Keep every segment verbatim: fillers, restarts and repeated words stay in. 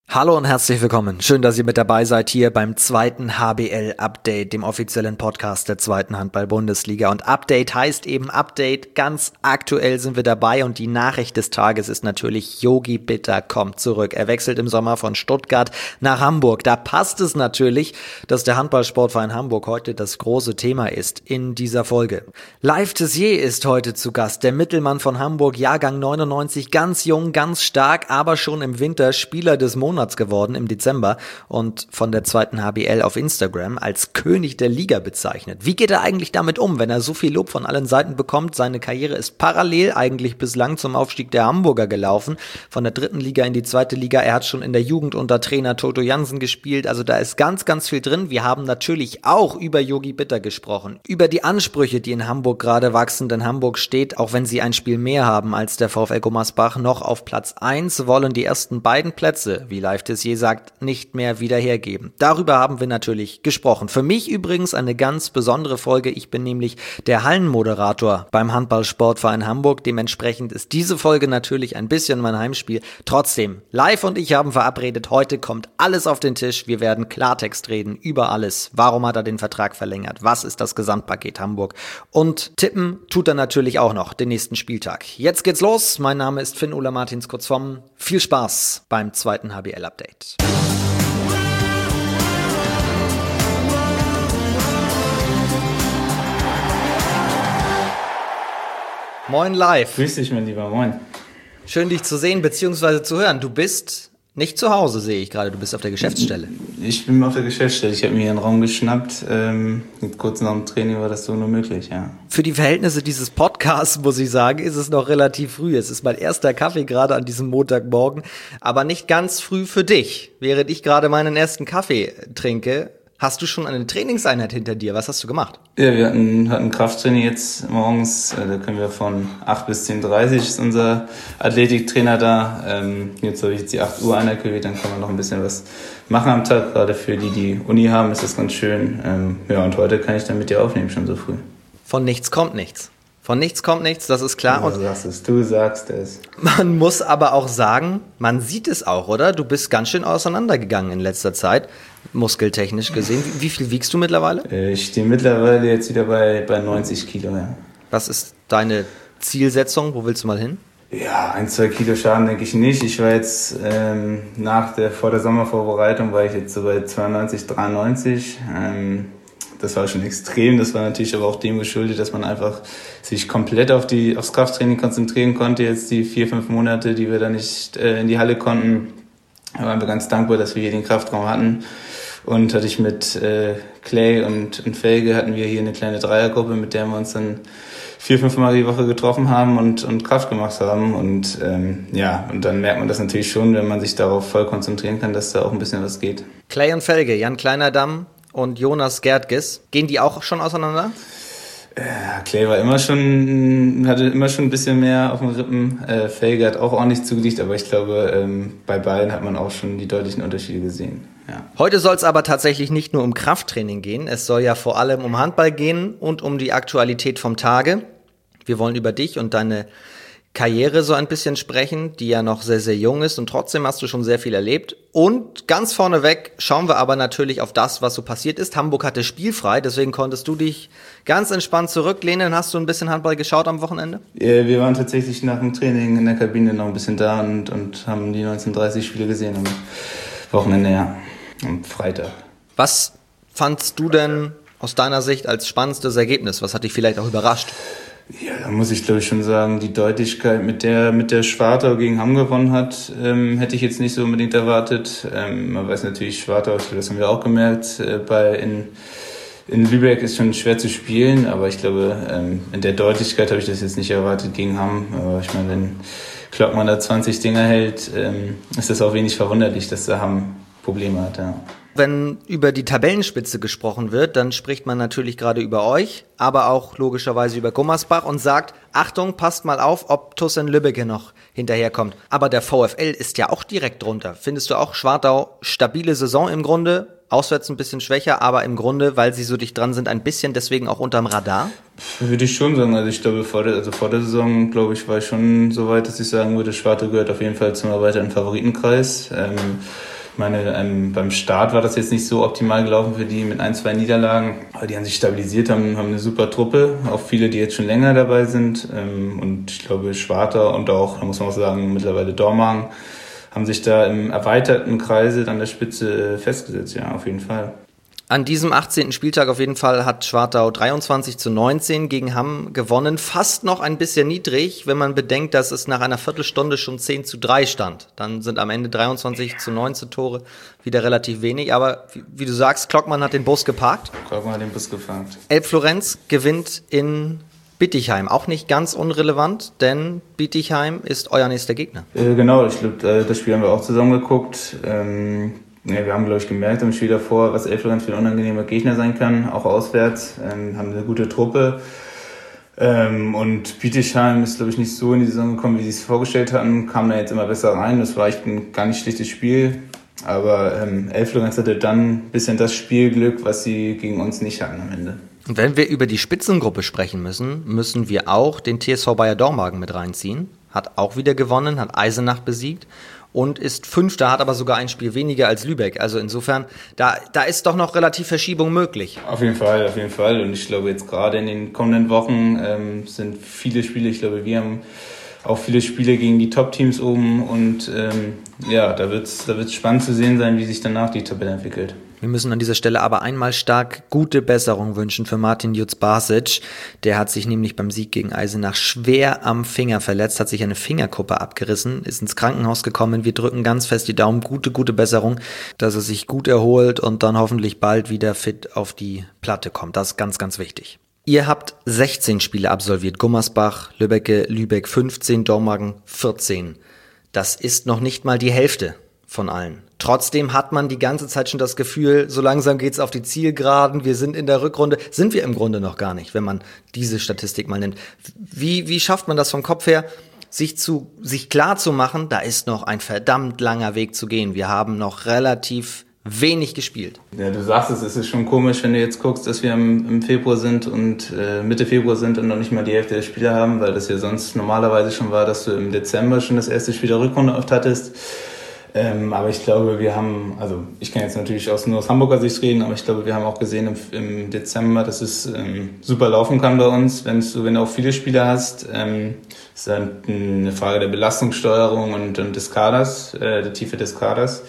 Hallo und herzlich willkommen. Schön, dass ihr mit dabei seid hier beim zweiten H B L-Update, dem offiziellen Podcast der zweiten Handball-Bundesliga. Und Update heißt eben Update. Ganz aktuell sind wir dabei und die Nachricht des Tages ist natürlich, Yogi Bitter kommt zurück. Er wechselt im Sommer von Stuttgart nach Hamburg. Da passt es natürlich, dass der Handballsportverein Hamburg heute das große Thema ist in dieser Folge. Live Tessier ist heute zu Gast, der Mittelmann von Hamburg, Jahrgang neunundneunzig, ganz jung, ganz stark, aber schon im Winter Spieler des Monats geworden im Dezember und von der zweiten H B L auf Instagram als König der Liga bezeichnet. Wie geht er eigentlich damit um, wenn er so viel Lob von allen Seiten bekommt? Seine Karriere ist parallel eigentlich bislang zum Aufstieg der Hamburger gelaufen, von der dritten Liga in die zweite Liga. Er hat schon in der Jugend unter Trainer Toto Jansen gespielt, also da ist ganz, ganz viel drin. Wir haben natürlich auch über Yogi Bitter gesprochen, über die Ansprüche, die in Hamburg gerade wachsen, denn Hamburg steht, auch wenn sie ein Spiel mehr haben als der VfL Gummersbach, noch auf Platz eins, wollen die ersten beiden Plätze, wie Live Tessier sagt, nicht mehr wieder hergeben. Darüber haben wir natürlich gesprochen. Für mich übrigens eine ganz besondere Folge. Ich bin nämlich der Hallenmoderator beim Handballsportverein Hamburg. Dementsprechend ist diese Folge natürlich ein bisschen mein Heimspiel. Trotzdem, Live und ich haben verabredet, heute kommt alles auf den Tisch. Wir werden Klartext reden über alles. Warum hat er den Vertrag verlängert? Was ist das Gesamtpaket Hamburg? Und tippen tut er natürlich auch noch den nächsten Spieltag. Jetzt geht's los. Mein Name ist Finn-Ola Martins Kurzvom. Viel Spaß beim zweiten H B L-Update. Moin Live. Grüß dich, mein Lieber, moin. Schön, dich zu sehen bzw. zu hören. Du bist nicht zu Hause, sehe ich gerade. Du bist auf der Geschäftsstelle. Ich bin auf der Geschäftsstelle. Ich habe mir hier einen Raum geschnappt. Ähm, kurz nach dem Training war das so nur möglich, ja. Für die Verhältnisse dieses Podcasts, muss ich sagen, ist es noch relativ früh. Es ist mein erster Kaffee gerade an diesem Montagmorgen, aber nicht ganz früh für dich. Während ich gerade meinen ersten Kaffee trinke, hast du schon eine Trainingseinheit hinter dir? Was hast du gemacht? Ja, wir hatten, hatten Krafttraining jetzt morgens. Da können wir von acht bis zehn Uhr dreißig ist unser Athletiktrainer da. Ähm, jetzt habe ich jetzt die acht Uhr Einheit gewählt, dann kann man noch ein bisschen was machen am Tag. Gerade für die, die Uni haben, ist das ganz schön. Ähm, ja, und heute kann ich dann mit dir aufnehmen, schon so früh. Von nichts kommt nichts. Von nichts kommt nichts, das ist klar. Du sagst es, du sagst es. Man muss aber auch sagen, man sieht es auch, oder? Du bist ganz schön auseinandergegangen in letzter Zeit, muskeltechnisch gesehen. Wie, wie viel wiegst du mittlerweile? Ich stehe mittlerweile jetzt wieder bei, bei neunzig Kilo, ja. Was ist deine Zielsetzung? Wo willst du mal hin? Ja, ein, zwei Kilo Schaden denke ich nicht. Ich war jetzt ähm, nach der, vor der Sommervorbereitung war ich jetzt so bei zweiundneunzig, dreiundneunzig. Ähm, Das war schon extrem, das war natürlich aber auch dem geschuldet, dass man einfach sich komplett auf die, aufs Krafttraining konzentrieren konnte, jetzt die vier, fünf Monate, die wir da nicht äh, in die Halle konnten. Da waren wir ganz dankbar, dass wir hier den Kraftraum hatten. Und hatte ich mit äh, Clay und, und Felge hatten wir hier eine kleine Dreiergruppe, mit der wir uns dann vier, fünf Mal die Woche getroffen haben und, und Kraft gemacht haben. Und ähm, ja, und dann merkt man das natürlich schon, wenn man sich darauf voll konzentrieren kann, dass da auch ein bisschen was geht. Clay und Felge, Jan Kleinerdam und Jonas Gertges, gehen die auch schon auseinander? Ja, Clay war immer schon, hatte immer schon ein bisschen mehr auf den Rippen. Äh, Felge hat auch ordentlich zugelegt, aber ich glaube, ähm, bei beiden hat man auch schon die deutlichen Unterschiede gesehen. Ja. Heute soll es aber tatsächlich nicht nur um Krafttraining gehen. Es soll ja vor allem um Handball gehen und um die Aktualität vom Tage. Wir wollen über dich und deine Karriere so ein bisschen sprechen, die ja noch sehr, sehr jung ist und trotzdem hast du schon sehr viel erlebt. Und ganz vorneweg schauen wir aber natürlich auf das, was so passiert ist. Hamburg hatte spielfrei, deswegen konntest du dich ganz entspannt zurücklehnen. Hast du ein bisschen Handball geschaut am Wochenende? Ja, wir waren tatsächlich nach dem Training in der Kabine noch ein bisschen da und, und haben die neunzehnhundertdreißig Spiele gesehen am Wochenende, ja, am Freitag. Was fandst du denn aus deiner Sicht als spannendstes Ergebnis? Was hat dich vielleicht auch überrascht? Ja, da muss ich glaube ich schon sagen, die Deutlichkeit, mit der mit der Schwartau gegen Hamm gewonnen hat, ähm, hätte ich jetzt nicht so unbedingt erwartet. Ähm, man weiß natürlich, Schwartau, das haben wir auch gemerkt, äh, bei in, in Lübeck ist schon schwer zu spielen, aber ich glaube, ähm, in der Deutlichkeit habe ich das jetzt nicht erwartet gegen Hamm. Aber ich meine, wenn Klockmann da zwanzig Dinger hält, ähm, ist das auch wenig verwunderlich, dass der Hamm Probleme hat, ja. Wenn über die Tabellenspitze gesprochen wird, dann spricht man natürlich gerade über euch, aber auch logischerweise über Gummersbach und sagt, Achtung, passt mal auf, ob T U S in Lübbecke noch hinterherkommt. Aber der VfL ist ja auch direkt drunter. Findest du auch Schwartau stabile Saison im Grunde? Auswärts ein bisschen schwächer, aber im Grunde, weil sie so dicht dran sind, ein bisschen deswegen auch unterm Radar? Würde ich schon sagen. Also ich glaube, vor der, also vor der Saison, glaube ich, war ich schon so weit, dass ich sagen würde, Schwartau gehört auf jeden Fall zum erweiterten Favoritenkreis. Ähm, meine, ähm, beim Start war das jetzt nicht so optimal gelaufen für die mit ein, zwei Niederlagen. Aber die haben sich stabilisiert, haben, haben eine super Truppe. Auch viele, die jetzt schon länger dabei sind. Ähm, und ich glaube, Schwarter und auch, da muss man auch sagen, mittlerweile Dormagen haben sich da im erweiterten Kreise an der Spitze festgesetzt. Ja, auf jeden Fall. An diesem achtzehnten Spieltag auf jeden Fall hat Schwartau dreiundzwanzig zu neunzehn gegen Hamm gewonnen. Fast noch ein bisschen niedrig, wenn man bedenkt, dass es nach einer Viertelstunde schon zehn zu drei stand. Dann sind am Ende dreiundzwanzig zu neunzehn Tore wieder relativ wenig. Aber wie, wie du sagst, Klockmann hat den Bus geparkt. Klockmann hat den Bus geparkt. Elbflorenz gewinnt in Bietigheim. Auch nicht ganz unrelevant, denn Bietigheim ist euer nächster Gegner. Äh, genau, ich glaube, das Spiel haben wir auch zusammen geguckt. Ähm Ja, wir haben, glaube ich, gemerkt im Spiel davor, was Elbflorenz für ein unangenehmer Gegner sein kann, auch auswärts. Ähm, haben eine gute Truppe. Ähm, und Bietigheim ist, glaube ich, nicht so in die Saison gekommen, wie sie es vorgestellt hatten. Kam da jetzt immer besser rein. Das war echt ein gar nicht schlechtes Spiel. Aber ähm, Elbflorenz hatte dann ein bisschen das Spielglück, was sie gegen uns nicht hatten am Ende. Und wenn wir über die Spitzengruppe sprechen müssen, müssen wir auch den T S V Bayer Dormagen mit reinziehen. Hat auch wieder gewonnen, hat Eisenach besiegt. Und ist Fünfter, hat aber sogar ein Spiel weniger als Lübeck. Also insofern, da, da ist doch noch relativ Verschiebung möglich. Auf jeden Fall, auf jeden Fall. Und ich glaube, jetzt gerade in den kommenden Wochen ähm, sind viele Spiele. Ich glaube, wir haben auch viele Spiele gegen die Top-Teams oben. Und ähm, ja, da wird es da wird's spannend zu sehen sein, wie sich danach die Tabelle entwickelt. Wir müssen an dieser Stelle aber einmal stark gute Besserung wünschen für Martin Jutz-Basic. Der hat sich nämlich beim Sieg gegen Eisenach schwer am Finger verletzt, hat sich eine Fingerkuppe abgerissen, ist ins Krankenhaus gekommen. Wir drücken ganz fest die Daumen. Gute, gute Besserung, dass er sich gut erholt und dann hoffentlich bald wieder fit auf die Platte kommt. Das ist ganz, ganz wichtig. Ihr habt sechzehn Spiele absolviert. Gummersbach, Lübbecke, Lübeck fünfzehn, Dormagen vierzehn. Das ist noch nicht mal die Hälfte von allen. Trotzdem hat man die ganze Zeit schon das Gefühl, so langsam geht's auf die Zielgeraden, wir sind in der Rückrunde, sind wir im Grunde noch gar nicht, wenn man diese Statistik mal nimmt. Wie, wie schafft man das vom Kopf her, sich zu, sich klar zu machen, da ist noch ein verdammt langer Weg zu gehen. Wir haben noch relativ wenig gespielt. Ja, du sagst es, es ist schon komisch, wenn du jetzt guckst, dass wir im, im Februar sind und äh, Mitte Februar sind und noch nicht mal die Hälfte der Spieler haben, weil das ja sonst normalerweise schon war, dass du im Dezember schon das erste Spiel der Rückrunde oft hattest. Ähm, aber ich glaube, wir haben, also ich kann jetzt natürlich aus, nur aus Hamburger Sicht reden, aber ich glaube, wir haben auch gesehen im, im Dezember, dass es ähm, super laufen kann bei uns, wenn du, wenn du auch viele Spieler hast. Ähm, ist dann eine Frage der Belastungssteuerung und, und des Kaders, äh, der Tiefe des Kaders.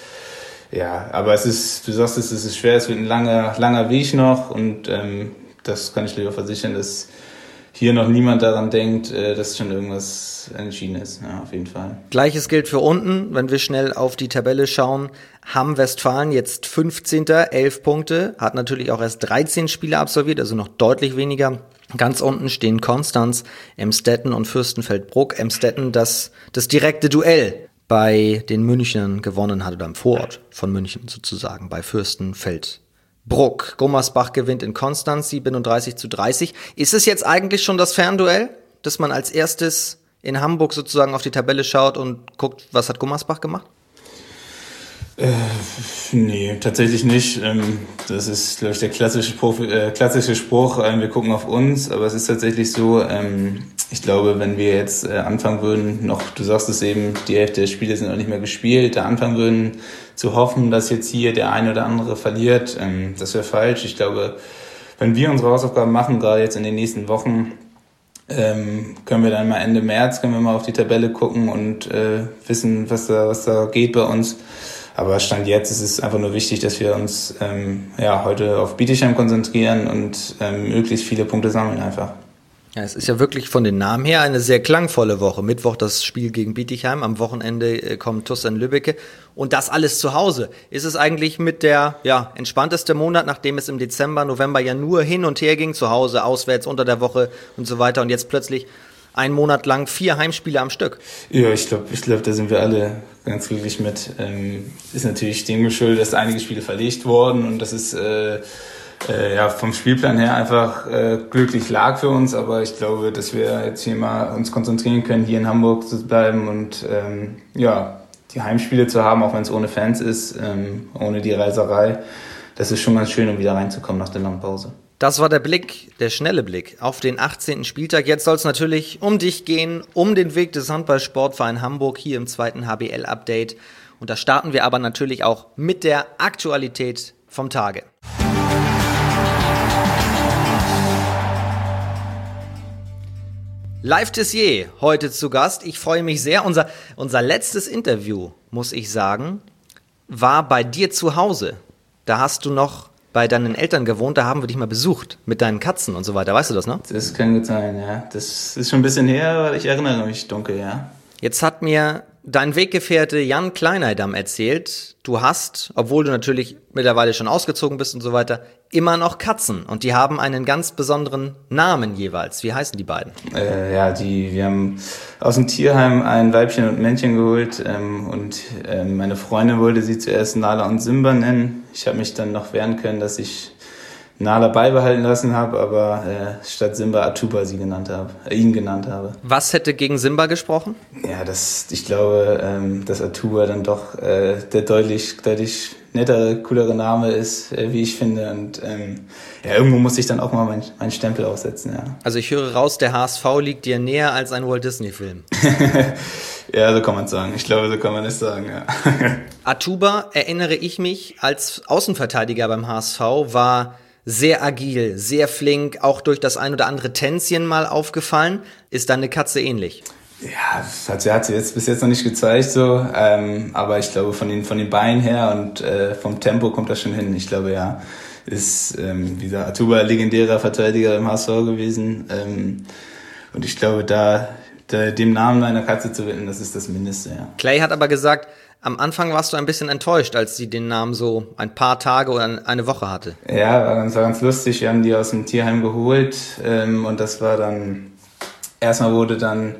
Ja, aber es ist, du sagst es, es ist schwer, es wird ein langer, langer Weg noch und ähm, das kann ich dir versichern, dass hier noch niemand daran denkt, dass schon irgendwas entschieden ist. Ja, auf jeden Fall. Gleiches gilt für unten, wenn wir schnell auf die Tabelle schauen. Hamm-Westfalen jetzt fünfzehnter, elf Punkte, hat natürlich auch erst dreizehn Spiele absolviert, also noch deutlich weniger. Ganz unten stehen Konstanz, Emstetten und Fürstenfeldbruck. Emstetten, das das direkte Duell bei den Münchnern gewonnen hat, oder im Vorort von München sozusagen, bei Fürstenfeldbruck. Bruck. Gummersbach gewinnt in Konstanz siebenunddreißig zu dreißig. Ist es jetzt eigentlich schon das Fernduell, dass man als erstes in Hamburg sozusagen auf die Tabelle schaut und guckt, was hat Gummersbach gemacht? Äh, nee, tatsächlich nicht. Das ist, glaube ich, der klassische, Profi, äh, klassische Spruch, wir gucken auf uns, aber es ist tatsächlich so, ähm, ich glaube, wenn wir jetzt äh, anfangen würden, noch, du sagst es eben, die Hälfte der Spiele sind noch nicht mehr gespielt, da anfangen würden zu hoffen, dass jetzt hier der eine oder andere verliert, ähm, das wäre falsch. Ich glaube, wenn wir unsere Hausaufgaben machen, gerade jetzt in den nächsten Wochen, ähm, können wir dann mal Ende März, können wir mal auf die Tabelle gucken und äh, wissen, was da, was da geht bei uns. Aber Stand jetzt ist es einfach nur wichtig, dass wir uns ähm, ja, heute auf Bietigheim konzentrieren und ähm, möglichst viele Punkte sammeln einfach. Ja, es ist ja wirklich von den Namen her eine sehr klangvolle Woche. Mittwoch das Spiel gegen Bietigheim, am Wochenende äh, kommt T U S in Lübbecke und das alles zu Hause. Ist es eigentlich mit der ja, entspannteste Monat, nachdem es im Dezember, November ja nur hin und her ging, zu Hause, auswärts, unter der Woche und so weiter und jetzt plötzlich einen Monat lang vier Heimspiele am Stück? Ja, ich glaube, ich glaube, da sind wir alle ganz glücklich mit. Ähm, ist natürlich dem geschuldet, dass einige Spiele verlegt wurden und das ist äh, äh, ja vom Spielplan her einfach äh, glücklich lag für uns. Aber ich glaube, dass wir jetzt hier mal uns konzentrieren können, hier in Hamburg zu bleiben und ähm, ja die Heimspiele zu haben, auch wenn es ohne Fans ist, ähm, ohne die Reiserei. Das ist schon ganz schön, um wieder reinzukommen nach der langen Pause. Das war der Blick, der schnelle Blick auf den achtzehnten Spieltag. Jetzt soll es natürlich um dich gehen, um den Weg des Handball-Sportverein Hamburg hier im zweiten H B L-Update. Und da starten wir aber natürlich auch mit der Aktualität vom Tage. Live Tissier heute zu Gast. Ich freue mich sehr. Unser, unser letztes Interview, muss ich sagen, war bei dir zu Hause. Da hast du noch bei deinen Eltern gewohnt, da haben wir dich mal besucht mit deinen Katzen und so weiter. Weißt du das noch? Das kann gut sein, ja. Das ist schon ein bisschen her, aber ich erinnere mich dunkel, ja. Jetzt hat mir dein Weggefährte Jan Kleineidam erzählt, du hast, obwohl du natürlich mittlerweile schon ausgezogen bist und so weiter, immer noch Katzen. Und die haben einen ganz besonderen Namen jeweils. Wie heißen die beiden? Äh, ja, die, wir haben aus dem Tierheim ein Weibchen und ein Männchen geholt. Ähm, und ähm, meine Freundin wollte sie zuerst Nala und Simba nennen. Ich habe mich dann noch wehren können, dass ich Nala beibehalten lassen habe, aber äh, statt Simba Atuba sie genannt habe, äh, ihn genannt habe. Was hätte gegen Simba gesprochen? Ja, das, ich glaube, ähm, dass Atuba dann doch äh, der deutlich, deutlich nettere, coolere Name ist, äh, wie ich finde. Und ähm, ja, irgendwo muss ich dann auch mal meinen mein Stempel aufsetzen, ja. Also ich höre raus, der H S V liegt dir näher als ein Walt Disney-Film. Ja, so kann man es sagen. Ich glaube, so kann man es sagen, ja. Atuba, erinnere ich mich, als Außenverteidiger beim H S V war sehr agil, sehr flink, auch durch das ein oder andere Tänzchen mal aufgefallen. Ist deine Katze ähnlich? Ja, das hat sie, hat sie jetzt bis jetzt noch nicht gezeigt, so. Ähm, aber ich glaube, von den, von den Beinen her und äh, vom Tempo kommt das schon hin. Ich glaube, ja, ist ähm, dieser Atuba legendärer Verteidiger im H S V gewesen. Ähm, und ich glaube, da, da dem Namen einer Katze zu widmen, das ist das Mindeste, ja. Clay hat aber gesagt, am Anfang warst du ein bisschen enttäuscht, als sie den Namen so ein paar Tage oder eine Woche hatte. Ja, war ganz, war ganz lustig. Wir haben die aus dem Tierheim geholt ähm, und das war dann, erstmal wurde dann,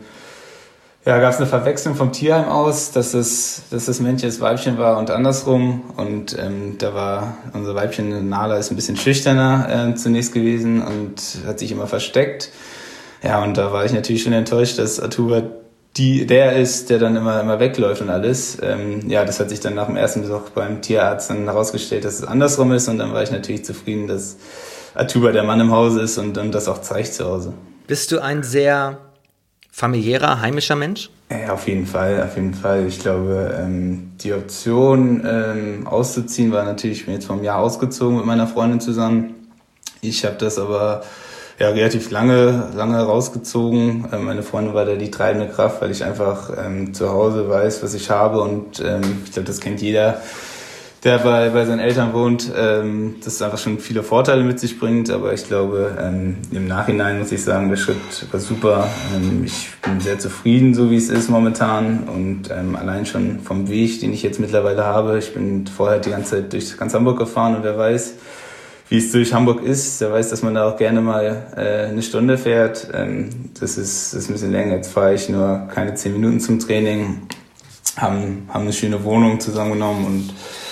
ja, gab es eine Verwechslung vom Tierheim aus, dass das, dass das Männchen das Weibchen war und andersrum. Und ähm, da war unser Weibchen Nala ist ein bisschen schüchterner äh, zunächst gewesen und hat sich immer versteckt. Ja, und da war ich natürlich schon enttäuscht, dass Atuba die der ist, der dann immer immer wegläuft und alles. Ähm, ja, das hat sich dann nach dem ersten Besuch beim Tierarzt dann herausgestellt, dass es andersrum ist. Und dann war ich natürlich zufrieden, dass Atuba der Mann im Hause ist und, und das auch zeigt zu Hause. Bist du ein sehr familiärer, heimischer Mensch? Ja, auf jeden Fall, auf jeden Fall. Ich glaube, ähm, die Option ähm, auszuziehen war natürlich, ich bin jetzt vom Jahr ausgezogen mit meiner Freundin zusammen. Ich habe das aber ja relativ lange lange rausgezogen. Ähm, meine Freundin war da die treibende Kraft, weil ich einfach ähm, zu Hause weiß, was ich habe und ähm, ich glaube, das kennt jeder, der bei bei seinen Eltern wohnt, ähm, das einfach schon viele Vorteile mit sich bringt, aber ich glaube, ähm, im Nachhinein muss ich sagen, der Schritt war super. Ähm, ich bin sehr zufrieden, so wie es ist momentan und ähm, allein schon vom Weg, den ich jetzt mittlerweile habe. Ich bin vorher die ganze Zeit durch ganz Hamburg gefahren und wer weiß, wie es durch Hamburg ist, der weiß, dass man da auch gerne mal äh, eine Stunde fährt. Ähm, das, ist, das ist ein bisschen länger. Jetzt fahre ich nur keine zehn Minuten zum Training, haben, haben eine schöne Wohnung zusammengenommen und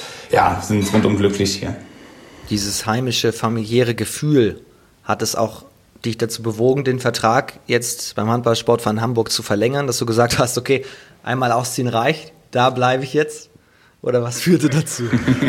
ja, sind rundum glücklich hier. Dieses heimische, familiäre Gefühl, hat es auch dich dazu bewogen, den Vertrag jetzt beim Handballsportverein Hamburg zu verlängern, dass du gesagt hast, okay, einmal ausziehen reicht, da bleibe ich jetzt? Oder was führte dazu?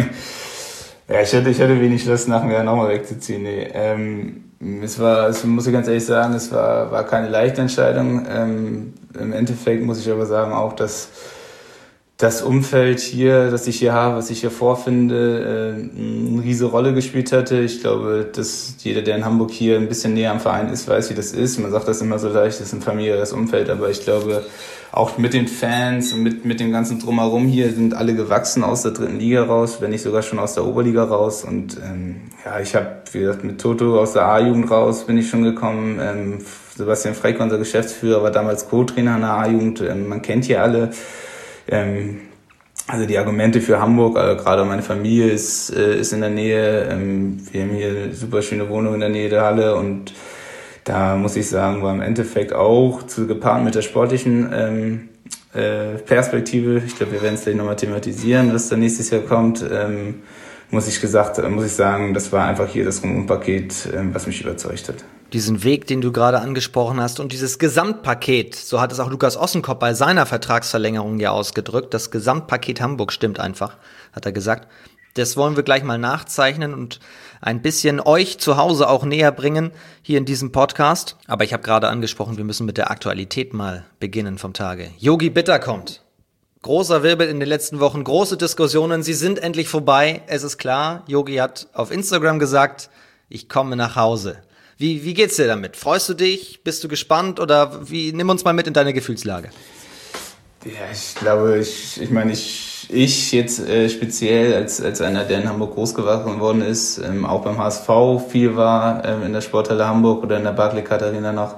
Ja, ich hatte, ich hatte wenig Lust, nach einem Jahr nochmal wegzuziehen. Nee. Ähm, es war, es muss ich ganz ehrlich sagen, es war, war keine leichte Entscheidung. Ähm, im Endeffekt muss ich aber sagen auch, dass das Umfeld hier, das ich hier habe, was ich hier vorfinde, äh, eine riesige Rolle gespielt hatte. Ich glaube, dass jeder, der in Hamburg hier ein bisschen näher am Verein ist, weiß, wie das ist. Man sagt das immer so leicht, das ist ein familiäres Umfeld, aber ich glaube, auch mit den Fans und mit, mit dem ganzen Drumherum hier sind alle gewachsen aus der dritten Liga raus, wenn nicht sogar schon aus der Oberliga raus. Und ähm, ja, ich habe, wie gesagt, mit Toto aus der A-Jugend raus bin ich schon gekommen. Ähm, Sebastian Freck, unser Geschäftsführer, war damals Co-Trainer in der A-Jugend. Ähm, man kennt hier alle. Ähm, also die Argumente für Hamburg, also gerade meine Familie ist, äh, ist in der Nähe. Ähm, wir haben hier eine super schöne Wohnung in der Nähe der Halle und da muss ich sagen, war im Endeffekt auch zu gepaart mit der sportlichen ähm, äh, Perspektive. Ich glaube, wir werden es gleich nochmal thematisieren, was da nächstes Jahr kommt. Ähm, muss ich gesagt, muss ich sagen, das war einfach hier das Rundumpaket, ähm, was mich überzeugt hat. Diesen Weg, den du gerade angesprochen hast und dieses Gesamtpaket, so hat es auch Lukas Ossenkopf bei seiner Vertragsverlängerung ja ausgedrückt, das Gesamtpaket Hamburg stimmt einfach, hat er gesagt. Das wollen wir gleich mal nachzeichnen und ein bisschen euch zu Hause auch näher bringen hier in diesem Podcast. Aber ich habe gerade angesprochen, wir müssen mit der Aktualität mal beginnen vom Tage. Yogi Bitter kommt. Großer Wirbel in den letzten Wochen, große Diskussionen, sie sind endlich vorbei. Es ist klar, Yogi hat auf Instagram gesagt, ich komme nach Hause. Wie, wie geht's dir damit? Freust du dich? Bist du gespannt? Oder wie, nimm uns mal mit in deine Gefühlslage. Ja, ich glaube, ich, ich meine, ich, ich jetzt äh, speziell als, als einer, der in Hamburg groß geworden ist, ähm, auch beim H S V viel war, ähm, in der Sporthalle Hamburg oder in der Barclaycard Arena noch.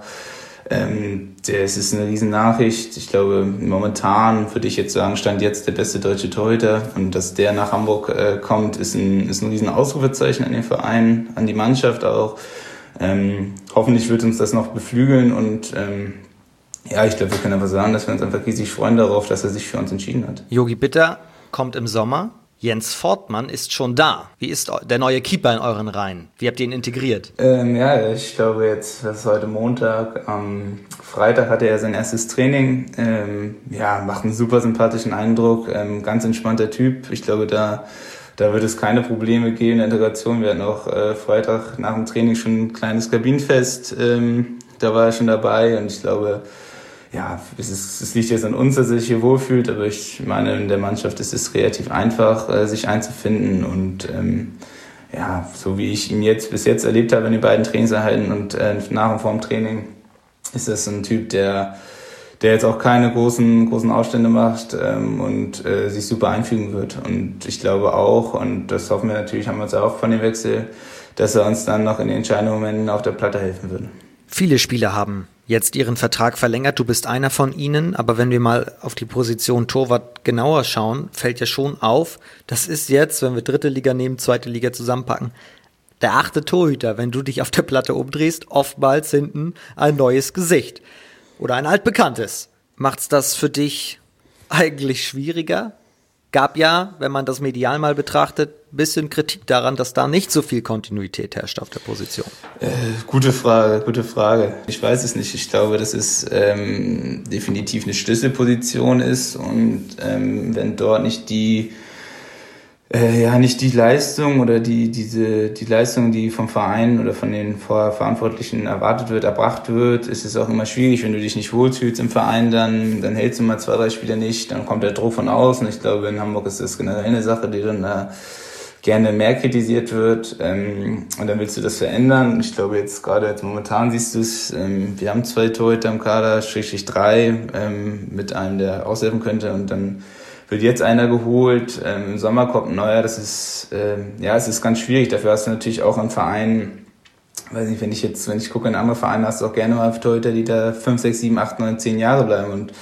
Ähm, das ist eine riesen Nachricht. Ich glaube, momentan würde ich jetzt sagen, stand jetzt der beste deutsche Torhüter. Und dass der nach Hamburg äh, kommt, ist ein, ist ein riesen Ausrufezeichen an den Verein, an die Mannschaft auch. Ähm, hoffentlich wird uns das noch beflügeln und ähm, ja, ich glaube, wir können einfach sagen, dass wir uns einfach riesig freuen darauf, dass er sich für uns entschieden hat. Yogi Bitter kommt im Sommer. Jens Fortmann ist schon da. Wie ist der neue Keeper in euren Reihen? Wie habt ihr ihn integriert? Ähm, ja, ich glaube jetzt, das ist heute Montag. Am Freitag hatte er sein erstes Training. Ähm, ja, macht einen super sympathischen Eindruck. Ähm, ganz entspannter Typ. Ich glaube, da, da wird es keine Probleme geben in der Integration. Wir hatten auch äh, Freitag nach dem Training schon ein kleines Kabinenfest. Ähm, da war er schon dabei und ich glaube, ja, es, ist, es liegt jetzt an uns, dass er sich hier wohlfühlt, aber ich meine, in der Mannschaft ist es relativ einfach, äh, sich einzufinden und ähm, ja, so wie ich ihn jetzt bis jetzt erlebt habe in den beiden Trainingseinheiten und äh, nach und vor dem Training, ist das ein Typ, der, der jetzt auch keine großen, großen Aufstände macht ähm, und äh, sich super einfügen wird. Und ich glaube auch, und das hoffen wir natürlich, haben wir uns auch von dem Wechsel, dass er uns dann noch in den entscheidenden Momenten auf der Platte helfen würde. Viele Spieler haben jetzt ihren Vertrag verlängert, du bist einer von ihnen, aber wenn wir mal auf die Position Torwart genauer schauen, fällt ja schon auf, das ist jetzt, wenn wir dritte Liga nehmen, zweite Liga zusammenpacken, der achte Torhüter, wenn du dich auf der Platte umdrehst, oftmals hinten ein neues Gesicht oder ein altbekanntes. Macht's das für dich eigentlich schwieriger? Gab ja, wenn man das medial mal betrachtet, ein bisschen Kritik daran, dass da nicht so viel Kontinuität herrscht auf der Position. Äh, gute Frage, gute Frage. Ich weiß es nicht. Ich glaube, dass es ähm, definitiv eine Schlüsselposition ist und ähm, wenn dort nicht die äh, ja nicht die Leistung oder die diese die Leistung, die vom Verein oder von den Verantwortlichen erwartet wird, erbracht wird, ist es auch immer schwierig, wenn du dich nicht wohlfühlst im Verein, dann dann hältst du mal zwei, drei Spiele nicht, dann kommt der Druck von außen. Ich glaube, in Hamburg ist das generell eine Sache, die dann da gerne mehr kritisiert wird ähm, und dann willst du das verändern. Ich glaube jetzt gerade jetzt momentan siehst du es, ähm, wir haben zwei Torhüter im Kader, Schrägstrich drei, ähm, mit einem, der aushelfen könnte und dann wird jetzt einer geholt, ähm, im Sommer kommt ein neuer, das ist, ähm, ja, es ist ganz schwierig, dafür hast du natürlich auch einen Verein, weiß nicht, wenn ich jetzt, wenn ich gucke in andere Vereine, hast du auch gerne mal Torhüter, die da fünf, sechs, sieben, acht, neun, zehn Jahre bleiben und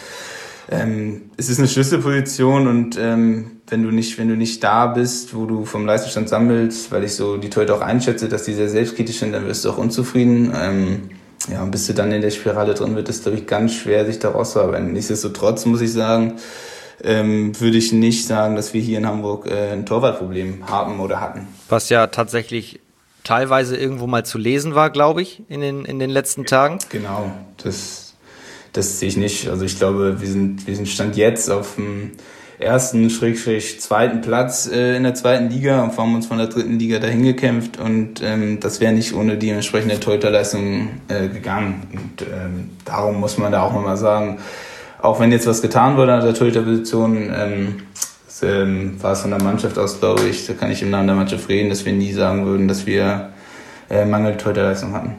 ähm, es ist eine Schlüsselposition und ähm, wenn du nicht, wenn du nicht da bist, wo du vom Leistungsstand sammelst, weil ich so die Torhüter auch einschätze, dass die sehr selbstkritisch sind, dann wirst du auch unzufrieden. Ähm, ja, und bis du dann in der Spirale drin wird, ist, glaube ich, ganz schwer, sich da rauszuarbeiten. Nichtsdestotrotz muss ich sagen, ähm, würde ich nicht sagen, dass wir hier in Hamburg äh, ein Torwartproblem haben oder hatten. Was ja tatsächlich teilweise irgendwo mal zu lesen war, glaube ich, in den, in den letzten Tagen. Genau, das, das sehe ich nicht. Also ich glaube, wir sind, wir sind Stand jetzt auf dem ersten, Schrägstrich, zweiten Platz äh, in der zweiten Liga und haben uns von der dritten Liga dahin gekämpft und ähm, das wäre nicht ohne die entsprechende Torhüterleistung äh, gegangen. Und ähm, darum muss man da auch nochmal sagen, auch wenn jetzt was getan wurde an der Torhüterposition, ähm, das, ähm, war es von der Mannschaft aus, glaube ich, da kann ich im Namen der Mannschaft reden, dass wir nie sagen würden, dass wir äh, Mangel Torhüterleistung hatten.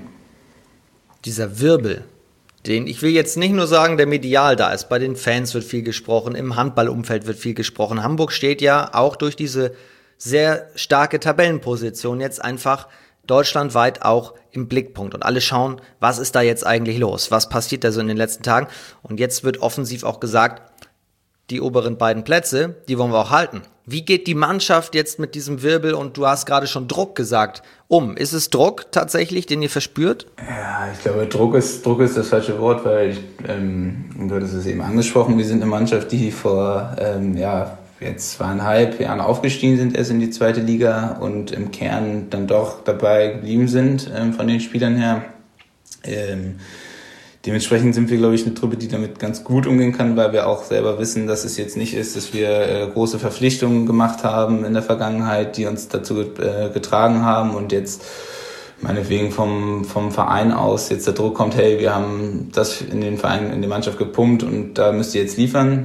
Dieser Wirbel, den, ich will jetzt nicht nur sagen, der medial da ist, bei den Fans wird viel gesprochen, im Handballumfeld wird viel gesprochen. Hamburg steht ja auch durch diese sehr starke Tabellenposition jetzt einfach deutschlandweit auch im Blickpunkt. Und alle schauen, was ist da jetzt eigentlich los? Was passiert da so in den letzten Tagen? Und jetzt wird offensiv auch gesagt, die oberen beiden Plätze, die wollen wir auch halten. Wie geht die Mannschaft jetzt mit diesem Wirbel, und du hast gerade schon Druck gesagt, um? Ist es Druck tatsächlich, den ihr verspürt? Ja, ich glaube, Druck ist, Druck ist das falsche Wort, weil, ich, ähm, du hattest es eben angesprochen, wir sind eine Mannschaft, die vor, ähm, ja, jetzt zweieinhalb Jahren aufgestiegen sind, erst in die zweite Liga und im Kern dann doch dabei geblieben sind, ähm, von den Spielern her. Ähm, Dementsprechend sind wir, glaube ich, eine Truppe, die damit ganz gut umgehen kann, weil wir auch selber wissen, dass es jetzt nicht ist, dass wir äh, große Verpflichtungen gemacht haben in der Vergangenheit, die uns dazu äh, getragen haben und jetzt meinetwegen vom, vom Verein aus jetzt der Druck kommt, hey, wir haben das in den Verein, in die Mannschaft gepumpt und da müsst ihr jetzt liefern.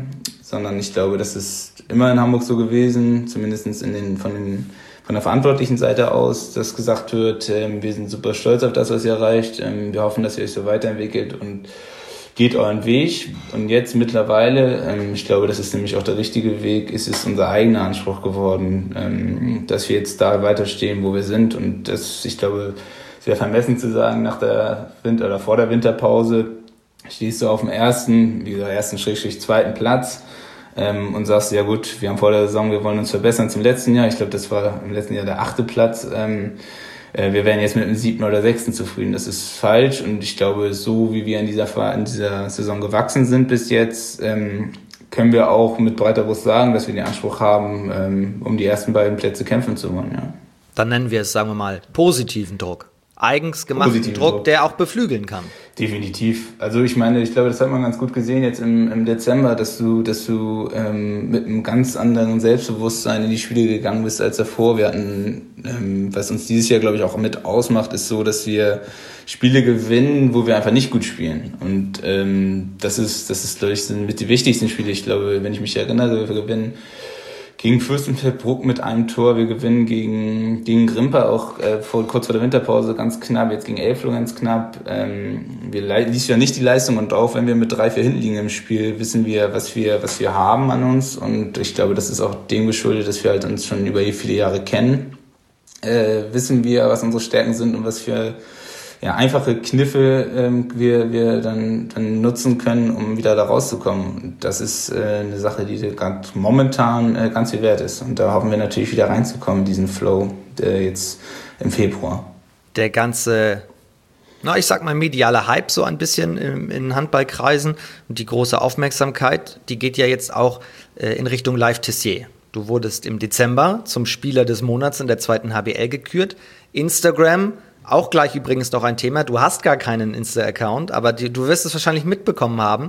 sondern ich glaube, das ist immer in Hamburg so gewesen, zumindest in den, von, den, von der verantwortlichen Seite aus, dass gesagt wird, ähm, wir sind super stolz auf das, was ihr erreicht, ähm, wir hoffen, dass ihr euch so weiterentwickelt und geht euren Weg. Und jetzt mittlerweile, ähm, ich glaube, das ist nämlich auch der richtige Weg, ist es unser eigener Anspruch geworden, ähm, dass wir jetzt da weiterstehen, wo wir sind. Und das, ich glaube, es wäre vermessen zu sagen, nach der Winter- oder vor der Winterpause stehst du auf dem ersten, wie gesagt, ersten Schrägstrich zweiten Platz ähm, und sagst, ja gut, wir haben vor der Saison, wir wollen uns verbessern zum letzten Jahr. Ich glaube, das war im letzten Jahr der achte Platz. Ähm, Wir wären jetzt mit dem siebten oder sechsten zufrieden. Das ist falsch. Und ich glaube, so wie wir in dieser, in dieser Saison gewachsen sind bis jetzt, ähm, können wir auch mit breiter Brust sagen, dass wir den Anspruch haben, ähm, um die ersten beiden Plätze kämpfen zu wollen. Ja. Dann nennen wir es, sagen wir mal, positiven Druck. Eigens gemachten Positiven Druck, Druck, der auch beflügeln kann. Definitiv. Also ich meine, ich glaube, das hat man ganz gut gesehen jetzt im, im Dezember, dass du, dass du ähm, mit einem ganz anderen Selbstbewusstsein in die Spiele gegangen bist als davor. Wir hatten, ähm, was uns dieses Jahr, glaube ich, auch mit ausmacht, ist so, dass wir Spiele gewinnen, wo wir einfach nicht gut spielen. Und ähm, das ist, das ist, glaube ich, sind mit die wichtigsten Spiele. Ich glaube, wenn ich mich erinnere, wir gewinnen gegen Fürstenfeldbruck mit einem Tor, wir gewinnen gegen, gegen Grimper auch äh, vor, kurz vor der Winterpause ganz knapp, jetzt gegen Elfloh ganz knapp. Ähm, wir liefern ja nicht die Leistung und auch wenn wir mit drei, vier hinten liegen im Spiel, wissen wir, was wir, was wir haben an uns und ich glaube, das ist auch dem geschuldet, dass wir halt uns schon über viele Jahre kennen. Äh, wissen wir, was unsere Stärken sind und was für ja, einfache Kniffe ähm, wir, wir dann, dann nutzen können, um wieder da rauszukommen. Und das ist äh, eine Sache, die gerade momentan äh, ganz viel wert ist. Und da hoffen wir natürlich wieder reinzukommen, diesen Flow äh, jetzt im Februar. Der ganze, na, ich sag mal, mediale Hype so ein bisschen in, in Handballkreisen und die große Aufmerksamkeit, die geht ja jetzt auch äh, in Richtung Live Tissier. Du wurdest im Dezember zum Spieler des Monats in der zweiten H B L gekürt. Instagram, auch gleich übrigens noch ein Thema. Du hast gar keinen Insta-Account, aber die, du wirst es wahrscheinlich mitbekommen haben.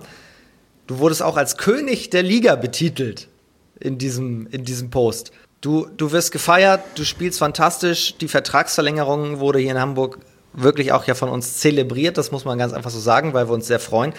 Du wurdest auch als König der Liga betitelt in diesem, in diesem Post. Du, du wirst gefeiert, du spielst fantastisch. Die Vertragsverlängerung wurde hier in Hamburg wirklich auch ja von uns zelebriert. Das muss man ganz einfach so sagen, weil wir uns sehr freuen.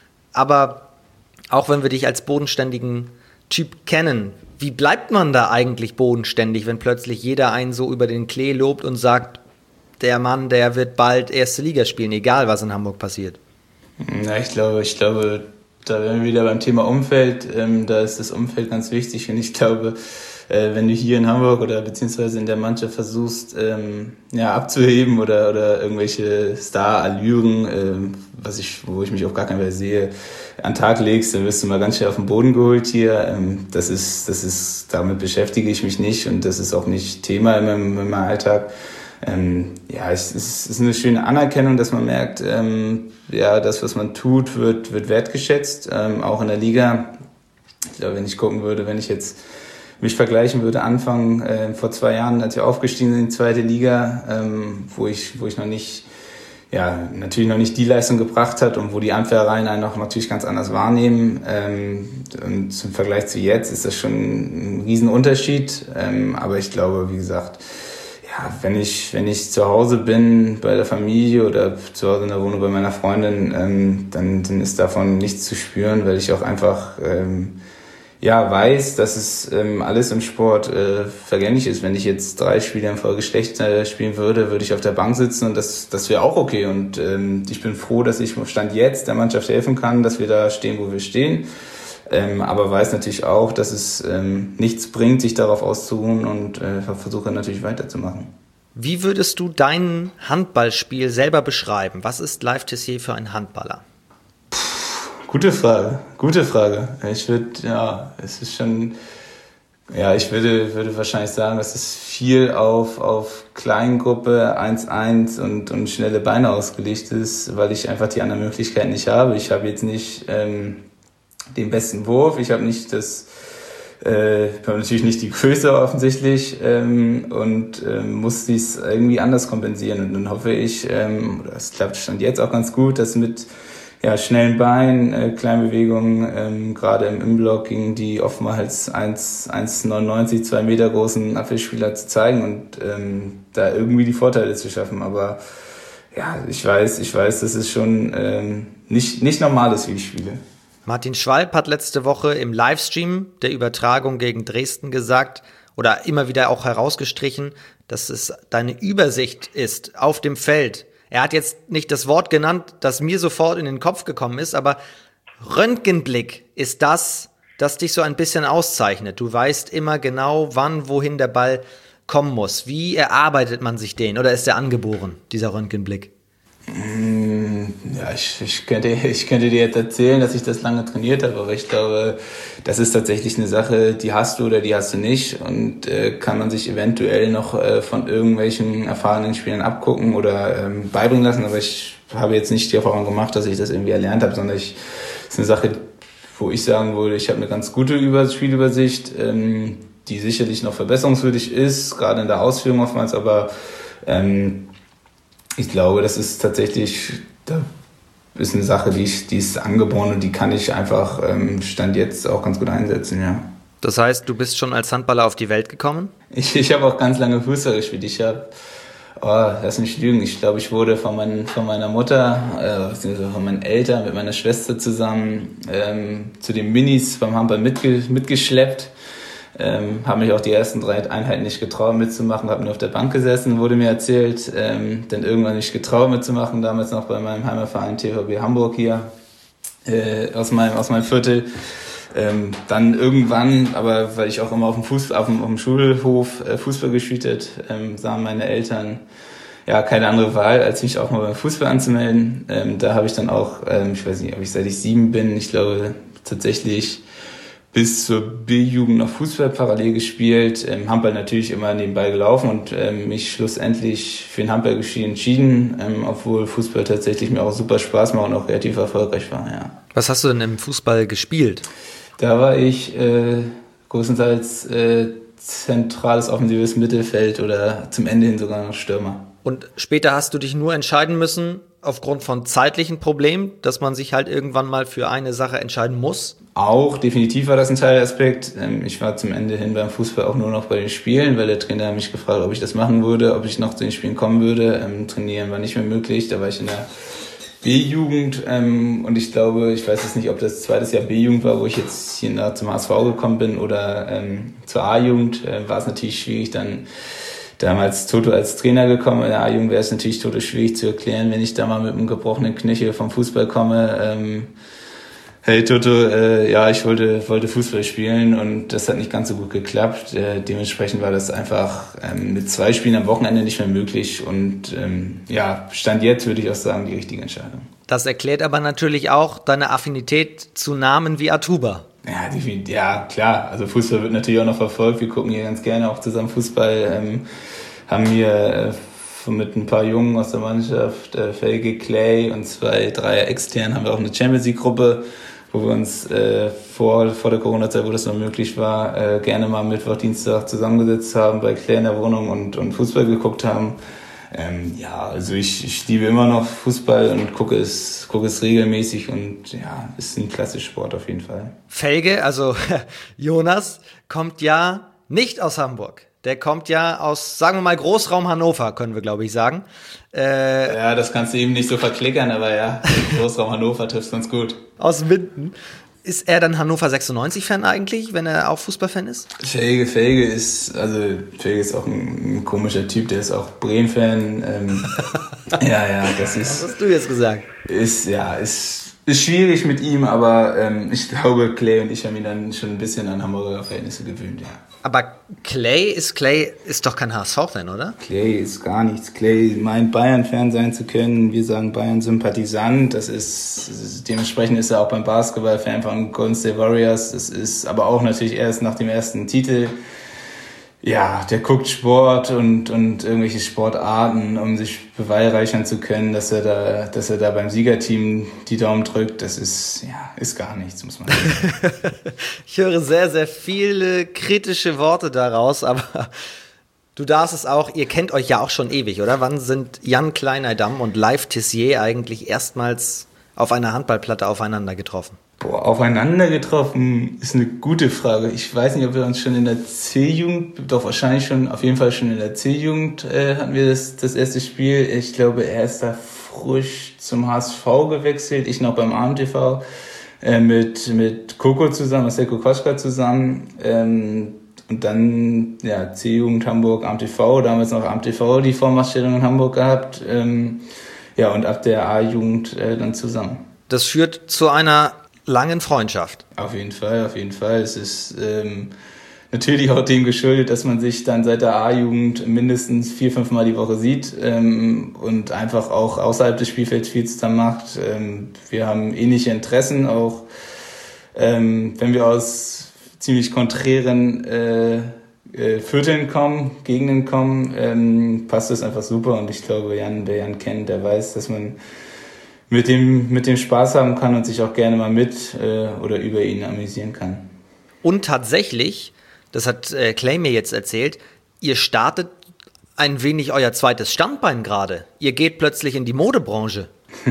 Aber auch wenn wir dich als bodenständigen Typ kennen, wie bleibt man da eigentlich bodenständig, wenn plötzlich jeder einen so über den Klee lobt und sagt, der Mann, der wird bald erste Liga spielen, egal was in Hamburg passiert? Ja, ich glaube, ich glaube, da wären wir wieder beim Thema Umfeld. Ähm, da ist das Umfeld ganz wichtig und ich glaube, äh, wenn du hier in Hamburg oder beziehungsweise in der Mannschaft versuchst, ähm, ja, abzuheben oder oder irgendwelche Star-Allüren, ähm, was ich, wo ich mich auf gar keinen Fall sehe, an den Tag legst, dann wirst du mal ganz schnell auf den Boden geholt hier. Ähm, das ist, das ist, damit beschäftige ich mich nicht und das ist auch nicht Thema in meinem, in meinem Alltag. Ähm, ja, es ist, es ist eine schöne Anerkennung, dass man merkt, ähm, ja, das, was man tut, wird, wird wertgeschätzt, ähm, auch in der Liga. Ich glaube, wenn ich gucken würde, wenn ich jetzt mich vergleichen würde, Anfang äh, vor zwei Jahren, als wir aufgestiegen sind in die zweite Liga, ähm, wo ich, wo ich noch nicht, ja, natürlich noch nicht die Leistung gebracht hat und wo die Anwärtereien einen auch natürlich ganz anders wahrnehmen. Ähm, und im Vergleich zu jetzt ist das schon ein Riesenunterschied. Ähm, aber ich glaube, wie gesagt, ja, wenn ich, wenn ich zu Hause bin bei der Familie oder zu Hause in der Wohnung bei meiner Freundin, ähm, dann, dann ist davon nichts zu spüren, weil ich auch einfach, ähm, ja, weiß, dass es ähm, alles im Sport äh, vergänglich ist. Wenn ich jetzt drei Spiele in Folge schlecht äh, spielen würde, würde ich auf der Bank sitzen und das, das wäre auch okay. Und ähm, ich bin froh, dass ich Stand jetzt der Mannschaft helfen kann, dass wir da stehen, wo wir stehen. Ähm, aber weiß natürlich auch, dass es ähm, nichts bringt, sich darauf auszuruhen und äh, versuche natürlich weiterzumachen. Wie würdest du dein Handballspiel selber beschreiben? Was ist Live Tissier für ein Handballer? Puh, gute Frage, gute Frage. Ich würde, ja, es ist schon, ja, ich würde, würde wahrscheinlich sagen, dass es viel auf, auf Kleingruppe eins eins und, und schnelle Beine ausgelegt ist, weil ich einfach die anderen Möglichkeiten nicht habe. Ich habe jetzt nicht ähm, den besten Wurf. Ich habe nicht das, äh, ich habe natürlich nicht die Größe offensichtlich ähm, und ähm, muss dies irgendwie anders kompensieren. Und dann hoffe ich, ähm, das klappt Stand jetzt auch ganz gut, dass mit ja, schnellen Beinen, äh, kleinen Bewegungen, ähm, gerade im Inblock gegen die oftmals eins Komma neunundneunzig, zwei Meter großen Abwehrspieler zu zeigen und ähm, da irgendwie die Vorteile zu schaffen. Aber ja, ich weiß, ich weiß, dass es schon ähm, nicht, nicht normal ist, wie ich spiele. Martin Schwalb hat letzte Woche im Livestream der Übertragung gegen Dresden gesagt oder immer wieder auch herausgestrichen, dass es deine Übersicht ist auf dem Feld. Er hat jetzt nicht das Wort genannt, das mir sofort in den Kopf gekommen ist, aber Röntgenblick ist das, das dich so ein bisschen auszeichnet. Du weißt immer genau, wann, wohin der Ball kommen muss. Wie erarbeitet man sich den? Oder ist der angeboren, dieser Röntgenblick? Ja, ich, ich, könnte, ich könnte dir jetzt erzählen, dass ich das lange trainiert habe, aber ich glaube, das ist tatsächlich eine Sache, die hast du oder die hast du nicht und äh, kann man sich eventuell noch äh, von irgendwelchen erfahrenen Spielern abgucken oder ähm, beibringen lassen, aber ich habe jetzt nicht die Erfahrung gemacht, dass ich das irgendwie erlernt habe, sondern ich, das ist eine Sache, wo ich sagen würde, ich habe eine ganz gute Über- Spielübersicht, ähm, die sicherlich noch verbesserungswürdig ist, gerade in der Ausführung oftmals, aber ähm, ich glaube, das ist tatsächlich, da ist eine Sache, die, ich, die ist angeboren und die kann ich einfach ähm, Stand jetzt auch ganz gut einsetzen, ja. Das heißt, du bist schon als Handballer auf die Welt gekommen? Ich, ich habe auch ganz lange Fußball gespielt. Ich habe, oh, lass mich lügen, ich glaube, ich wurde von, mein, von meiner Mutter, äh, beziehungsweise von meinen Eltern mit meiner Schwester zusammen ähm, zu den Minis beim Handball mitge, mitgeschleppt. Ähm, habe mich auch die ersten drei Einheiten nicht getraut mitzumachen, habe nur auf der Bank gesessen, wurde mir erzählt, ähm, dann irgendwann nicht getraut mitzumachen, damals noch bei meinem Heimatverein T V B Hamburg hier äh, aus meinem aus meinem Viertel. Ähm, dann irgendwann, aber weil ich auch immer auf dem Fußball, auf dem, auf dem Schulhof äh, Fußball gespielt habe, ähm, sahen meine Eltern ja keine andere Wahl, als mich auch mal beim Fußball anzumelden. Ähm, da habe ich dann auch, ähm, ich weiß nicht, ob ich seit ich sieben bin, ich glaube tatsächlich bis zur B-Jugend noch Fußball parallel gespielt, ähm, Handball natürlich immer nebenbei gelaufen und ähm, mich schlussendlich für den Handballgeschehen entschieden, ähm, obwohl Fußball tatsächlich mir auch super Spaß macht und auch relativ erfolgreich war, ja. Was hast du denn im Fußball gespielt? Da war ich äh, größtenteils äh, zentrales offensives Mittelfeld oder zum Ende hin sogar noch Stürmer. Und später hast du dich nur entscheiden müssen, aufgrund von zeitlichen Problemen, dass man sich halt irgendwann mal für eine Sache entscheiden muss? Auch, definitiv war das ein Teilaspekt. Ich war zum Ende hin beim Fußball auch nur noch bei den Spielen, weil der Trainer mich gefragt hat, ob ich das machen würde, ob ich noch zu den Spielen kommen würde. Trainieren war nicht mehr möglich, da war ich in der B-Jugend und ich glaube, ich weiß jetzt nicht, ob das zweites Jahr B-Jugend war, wo ich jetzt hier nach zum H S V gekommen bin oder zur A-Jugend, war es natürlich schwierig, dann damals Toto als Trainer gekommen. In der A-Jugend wäre es natürlich Toto schwierig zu erklären, wenn ich da mal mit einem gebrochenen Knöchel vom Fußball komme. Ähm, hey Toto, äh, ja, ich wollte wollte Fußball spielen und das hat nicht ganz so gut geklappt. Äh, dementsprechend war das einfach ähm, mit zwei Spielen am Wochenende nicht mehr möglich und ähm, ja, Stand jetzt würde ich auch sagen, die richtige Entscheidung. Das erklärt aber natürlich auch deine Affinität zu Namen wie Atuba. Ja, die, ja, klar. Also Fußball wird natürlich auch noch verfolgt. Wir gucken hier ganz gerne auch zusammen Fußball. Ähm, haben hier äh, mit ein paar Jungen aus der Mannschaft, äh, Felge, Clay und zwei, drei extern, haben wir auch eine Champions League Gruppe, wo wir uns äh, vor, vor der Corona-Zeit, wo das noch möglich war, äh, gerne mal Mittwoch, Dienstag zusammengesetzt haben, bei Clay in der Wohnung und, und Fußball geguckt haben. Ähm, ja, also ich, ich liebe immer noch Fußball und gucke es, gucke es regelmäßig und ja, ist ein klassischer Sport auf jeden Fall. Felge, also Jonas, kommt ja nicht aus Hamburg. Der kommt ja aus, sagen wir mal, Großraum Hannover, können wir, glaube ich, sagen. Äh, ja, das kannst du eben nicht so verklickern, aber ja, Großraum Hannover trifft ganz gut. Aus Minden. Ist er dann Hannover sechsundneunzig-Fan eigentlich, wenn er auch Fußballfan ist? Felge, Felge ist, also Felge ist auch ein, ein komischer Typ, der ist auch Bremen-Fan. Ähm, ja, ja, das ist... Was hast du jetzt gesagt? Ist, ja, ist, ist schwierig mit ihm, aber ähm, ich glaube, Clay und ich haben ihn dann schon ein bisschen an Hamburger Verhältnisse gewöhnt, ja. Aber Clay ist Clay ist doch kein H S V-Fan, oder? Clay ist gar nichts. Clay meint, Bayern-Fan sein zu können. Wir sagen Bayern-Sympathisant. Das ist, das ist, dementsprechend ist er auch beim Basketball-Fan von Golden State Warriors. Das ist aber auch natürlich erst nach dem ersten Titel. Ja, der guckt Sport und, und irgendwelche Sportarten, um sich beweihräuchern zu können, dass er da, dass er da beim Siegerteam die Daumen drückt. Das ist, ja, ist gar nichts, muss man sagen. Ich höre sehr, sehr viele kritische Worte daraus, aber du darfst es auch, ihr kennt euch ja auch schon ewig, oder? Wann sind Jan Kleineidamm und Leif Tissier eigentlich erstmals auf einer Handballplatte aufeinander getroffen? Boah, aufeinander getroffen ist eine gute Frage. Ich weiß nicht, ob wir uns schon in der C-Jugend, doch wahrscheinlich schon, auf jeden Fall schon in der C-Jugend äh, hatten wir das, das erste Spiel. Ich glaube, er ist da frisch zum H S V gewechselt, ich noch beim A M T V. äh, mit, mit Coco zusammen, mit Seko Koschka zusammen. Ähm, und dann ja, C-Jugend Hamburg, A M T V, damals noch A M T V die Vormachtstellung in Hamburg gehabt. Ähm, ja, und ab der A-Jugend äh, dann zusammen. Das führt zu einer langen Freundschaft. Auf jeden Fall, auf jeden Fall. Es ist ähm, natürlich auch dem geschuldet, dass man sich dann seit der A-Jugend mindestens vier, fünf Mal die Woche sieht ähm, und einfach auch außerhalb des Spielfelds viel zusammen macht. Ähm, wir haben ähnliche Interessen, auch ähm, wenn wir aus ziemlich konträren äh, äh, Vierteln kommen, Gegenden kommen, ähm, passt das einfach super. Und ich glaube, Jan, wer Jan kennt, der weiß, dass man mit dem, mit dem Spaß haben kann und sich auch gerne mal mit äh, oder über ihn amüsieren kann. Und tatsächlich, das hat äh, Clay mir jetzt erzählt, ihr startet ein wenig euer zweites Standbein gerade. Ihr geht plötzlich in die Modebranche.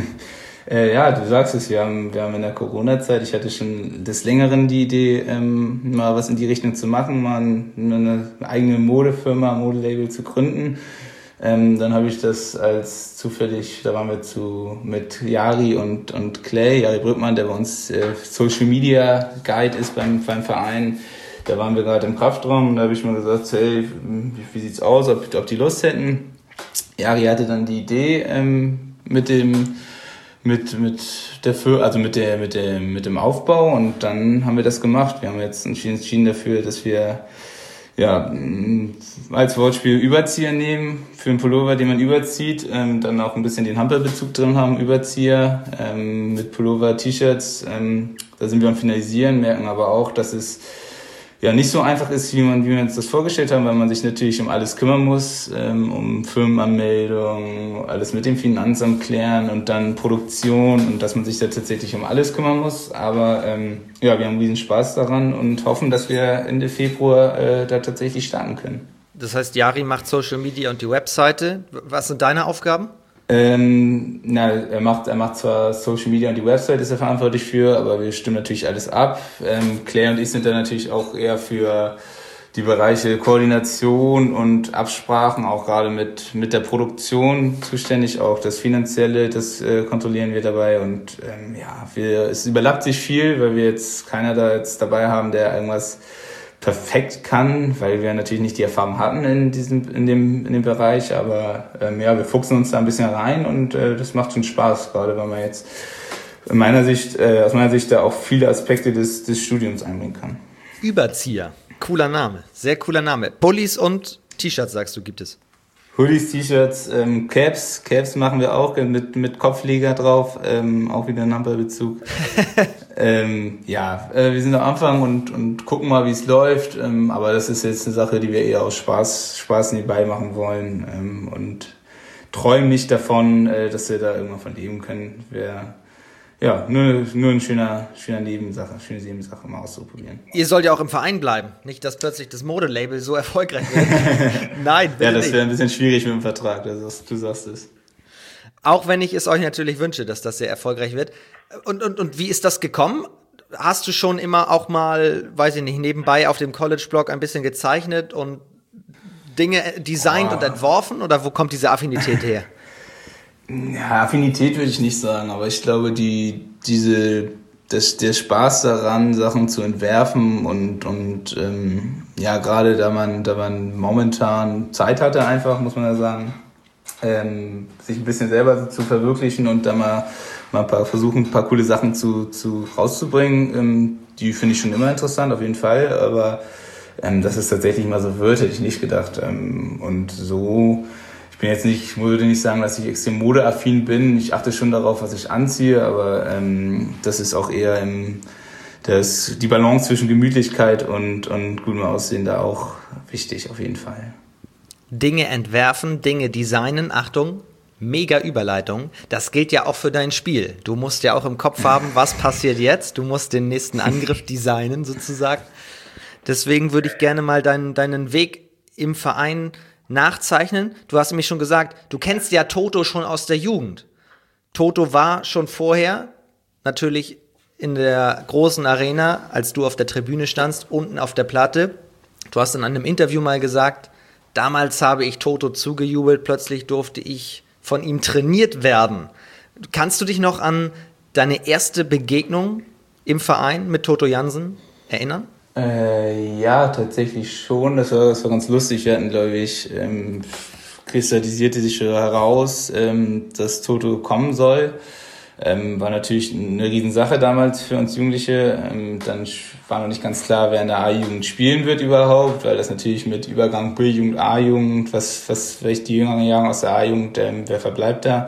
äh, ja, du sagst es, wir haben, wir haben in der Corona-Zeit, ich hatte schon des Längeren die Idee, ähm, mal was in die Richtung zu machen, mal eine eigene Modefirma, Modelabel zu gründen. Ähm, dann habe ich das als zufällig, da waren wir zu mit Jari und, und Clay, Jari Brückmann, der bei uns äh, Social Media Guide ist beim, beim Verein. Da waren wir gerade im Kraftraum und da habe ich mal gesagt, hey, wie, wie sieht's aus, ob, ob die Lust hätten. Jari hatte dann die Idee ähm, mit dem mit mit der Für, also mit der mit der mit dem Aufbau und dann haben wir das gemacht. Wir haben jetzt entschieden dafür, dass wir ja, als Wortspiel Überzieher nehmen, für einen Pullover, den man überzieht, ähm, dann auch ein bisschen den Hampelbezug drin haben, Überzieher, ähm, mit Pullover, T-Shirts, ähm, da sind wir am Finalisieren, merken aber auch, dass es ja nicht so einfach ist, wie man, wie wir uns das vorgestellt haben, weil man sich natürlich um alles kümmern muss, ähm, um Firmenanmeldung, alles mit dem Finanzamt klären und dann Produktion und dass man sich da tatsächlich um alles kümmern muss. Aber ähm, ja, wir haben riesen Spaß daran und hoffen, dass wir Ende Februar äh, da tatsächlich starten können. Das heißt, Jari macht Social Media und die Webseite. Was sind deine Aufgaben? Ähm, na, er macht, er macht zwar Social Media und die Website ist er verantwortlich für, aber wir stimmen natürlich alles ab. Ähm, Claire und ich sind dann natürlich auch eher für die Bereiche Koordination und Absprachen, auch gerade mit, mit der Produktion zuständig, auch das Finanzielle, das äh, kontrollieren wir dabei und, ähm, ja, wir, es überlappt sich viel, weil wir jetzt keiner da jetzt dabei haben, der irgendwas perfekt kann, weil wir natürlich nicht die Erfahrung hatten in diesem, in dem, in dem Bereich, aber ähm, ja, wir fuchsen uns da ein bisschen rein und äh, das macht schon Spaß, gerade weil man jetzt in meiner Sicht, äh, aus meiner Sicht da auch viele Aspekte des, des Studiums einbringen kann. Überzieher, cooler Name, sehr cooler Name. Pullis und T-Shirts, sagst du, gibt es? Hoodies, T-Shirts, ähm, Caps, Caps machen wir auch mit mit Kopfleger drauf, ähm, auch wieder ein Hampelbezug. ähm, ja, äh, wir sind am Anfang und und gucken mal, wie es läuft, ähm, aber das ist jetzt eine Sache, die wir eher aus Spaß Spaß nebenbei machen wollen ähm, und träumen nicht davon, äh, dass wir da irgendwann von leben können. Wir Ja, nur, nur ein schöner, schöner Nebensache, schöne Nebensache mal auszuprobieren. Ihr sollt ja auch im Verein bleiben, nicht, dass plötzlich das Modelabel so erfolgreich wird. Nein, bitte Ja, das wäre ein nicht. bisschen schwierig mit dem Vertrag, also, du sagst es. Auch wenn ich es euch natürlich wünsche, dass das sehr erfolgreich wird. Und, und, und wie ist das gekommen? Hast du schon immer auch mal, weiß ich nicht, nebenbei auf dem College-Blog ein bisschen gezeichnet und Dinge designt oh. und entworfen? Oder wo kommt diese Affinität her? Ja, Affinität würde ich nicht sagen, aber ich glaube, die, diese, das, der Spaß daran, Sachen zu entwerfen und, und, ähm, ja, gerade da man, da man momentan Zeit hatte einfach, muss man ja sagen, ähm, sich ein bisschen selber zu verwirklichen und da mal, mal ein paar, versuchen, ein paar coole Sachen zu, zu, rauszubringen, ähm, die finde ich schon immer interessant, auf jeden Fall, aber, ähm, dass es tatsächlich mal so wird, hätte ich nicht gedacht, ähm, und so, Ich bin jetzt nicht, ich würde nicht sagen, dass ich extrem modeaffin bin. Ich achte schon darauf, was ich anziehe, aber ähm, das ist auch eher im, das, die Balance zwischen Gemütlichkeit und, und gutem Aussehen da auch wichtig, auf jeden Fall. Dinge entwerfen, Dinge designen, Achtung, mega Überleitung. Das gilt ja auch für dein Spiel. Du musst ja auch im Kopf haben, was passiert jetzt. Du musst den nächsten Angriff designen sozusagen. Deswegen würde ich gerne mal deinen, deinen Weg im Verein nachzeichnen. Du hast nämlich schon gesagt, du kennst ja Toto schon aus der Jugend. Toto war schon vorher natürlich in der großen Arena, als du auf der Tribüne standst, unten auf der Platte. Du hast in einem Interview mal gesagt, damals habe ich Toto zugejubelt, plötzlich durfte ich von ihm trainiert werden. Kannst du dich noch an deine erste Begegnung im Verein mit Toto Jansen erinnern? Äh, ja, tatsächlich schon. Das war, das war ganz lustig. Wir hatten, glaube ich, ähm, kristallisierte sich heraus, ähm, dass Toto kommen soll. Ähm, war natürlich eine Riesensache damals für uns Jugendliche. Ähm, dann war noch nicht ganz klar, wer in der A-Jugend spielen wird überhaupt, weil das natürlich mit Übergang B-Jugend, A-Jugend, was, was vielleicht die jüngeren Jahre aus der A-Jugend, ähm, wer verbleibt da?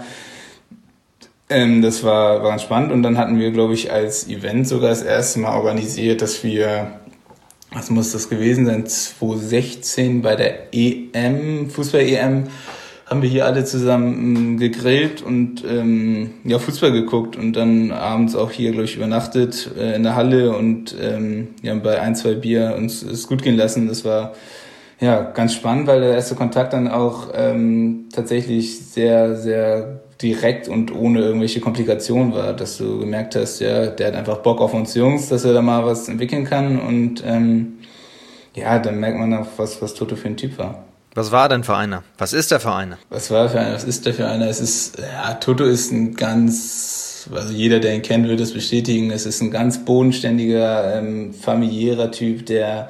Ähm, das war, war ganz spannend. Und dann hatten wir, glaube ich, als Event sogar das erste Mal organisiert, dass wir, was muss das gewesen sein, zwanzig sechzehn bei der E M, Fußball-E M, haben wir hier alle zusammen gegrillt und ähm, ja Fußball geguckt und dann abends auch hier, glaube ich, übernachtet äh, in der Halle und ähm, ja, bei ein, zwei Bier uns es gut gehen lassen. Das war ja ganz spannend, weil der erste Kontakt dann auch ähm, tatsächlich sehr, sehr direkt und ohne irgendwelche Komplikationen war, dass du gemerkt hast, ja, der hat einfach Bock auf uns Jungs, dass er da mal was entwickeln kann und ähm, ja, dann merkt man auch, was, was Toto für ein Typ war. Was war denn für einer? Was ist der für einer? Was war für einer? Was ist der für einer? Es ist, ja, Toto ist ein ganz, also jeder, der ihn kennt, wird es bestätigen. Es ist ein ganz bodenständiger, ähm, familiärer Typ, der,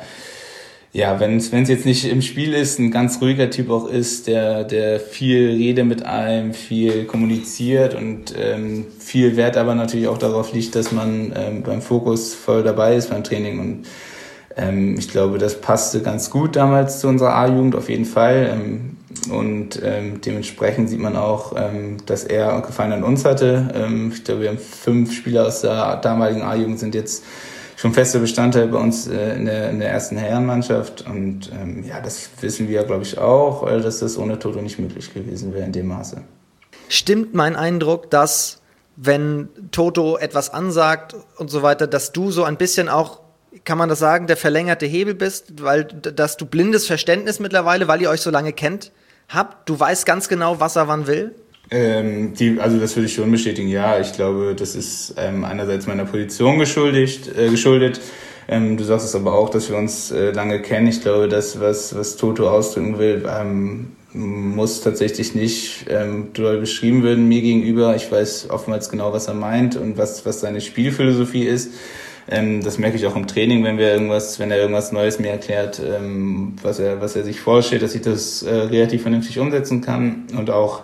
ja, wenn es, wenn es jetzt nicht im Spiel ist, ein ganz ruhiger Typ auch ist, der, der viel Rede mit einem, viel kommuniziert und ähm, viel Wert aber natürlich auch darauf liegt, dass man ähm, beim Fokus voll dabei ist beim Training und Ähm, ich glaube, das passte ganz gut damals zu unserer A-Jugend, auf jeden Fall. Ähm, und ähm, dementsprechend sieht man auch, ähm, dass er Gefallen an uns hatte. Ähm, ich glaube, wir haben fünf Spieler aus der damaligen A-Jugend, sind jetzt schon fester Bestandteil bei uns äh, in, der, in der ersten Herrenmannschaft. Und ähm, ja, das wissen wir, glaube ich, auch, äh, dass das ohne Toto nicht möglich gewesen wäre in dem Maße. Stimmt mein Eindruck, dass, wenn Toto etwas ansagt und so weiter, dass du so ein bisschen auch, kann man das sagen, der verlängerte Hebel bist, weil dass du blindes Verständnis mittlerweile, weil ihr euch so lange kennt, habt? Du weißt ganz genau, was er wann will? Ähm, die, also das würde ich schon bestätigen, ja. Ich glaube, das ist ähm, einerseits meiner Position geschuldigt. Äh, geschuldet. Ähm, du sagst es aber auch, dass wir uns äh, lange kennen. Ich glaube, das, was, was Toto ausdrücken will, ähm, muss tatsächlich nicht ähm, doll beschrieben werden mir gegenüber. Ich weiß oftmals genau, was er meint und was, was seine Spielphilosophie ist. Ähm, das merke ich auch im Training, wenn wir irgendwas, wenn er irgendwas Neues mir erklärt, ähm, was er, was er sich vorstellt, dass ich das äh, relativ vernünftig umsetzen kann und auch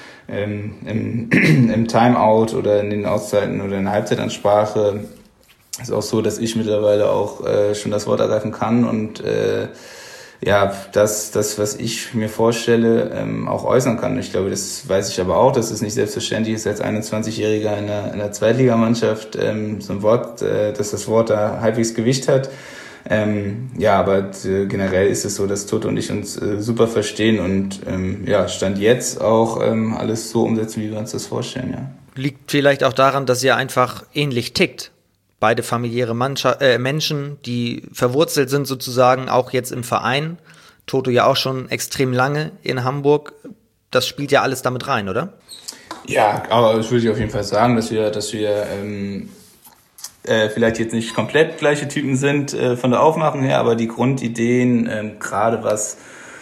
ähm, im, im Timeout oder in den Auszeiten oder in der Halbzeitansprache ist auch so, dass ich mittlerweile auch äh, schon das Wort ergreifen kann und äh, ja, das, das, was ich mir vorstelle, ähm, auch äußern kann. Ich glaube, das weiß ich aber auch, dass es nicht selbstverständlich ist, als einundzwanzigjähriger in der, in der Zweitligamannschaft ähm, so ein Wort, äh, dass das Wort da halbwegs Gewicht hat. Ähm, ja, aber äh, generell ist es so, dass Toto und ich uns äh, super verstehen und ähm, ja, Stand jetzt auch ähm, alles so umsetzen, wie wir uns das vorstellen, ja. Liegt vielleicht auch daran, dass ihr einfach ähnlich tickt. Beide familiäre Mannschaft, äh, Menschen, die verwurzelt sind sozusagen, auch jetzt im Verein. Toto ja auch schon extrem lange in Hamburg. Das spielt ja alles damit rein, oder? Ja, aber das würde ich auf jeden Fall sagen, dass wir, dass wir ähm, äh, vielleicht jetzt nicht komplett gleiche Typen sind äh, von der Aufmachung her, aber die Grundideen, ähm, gerade was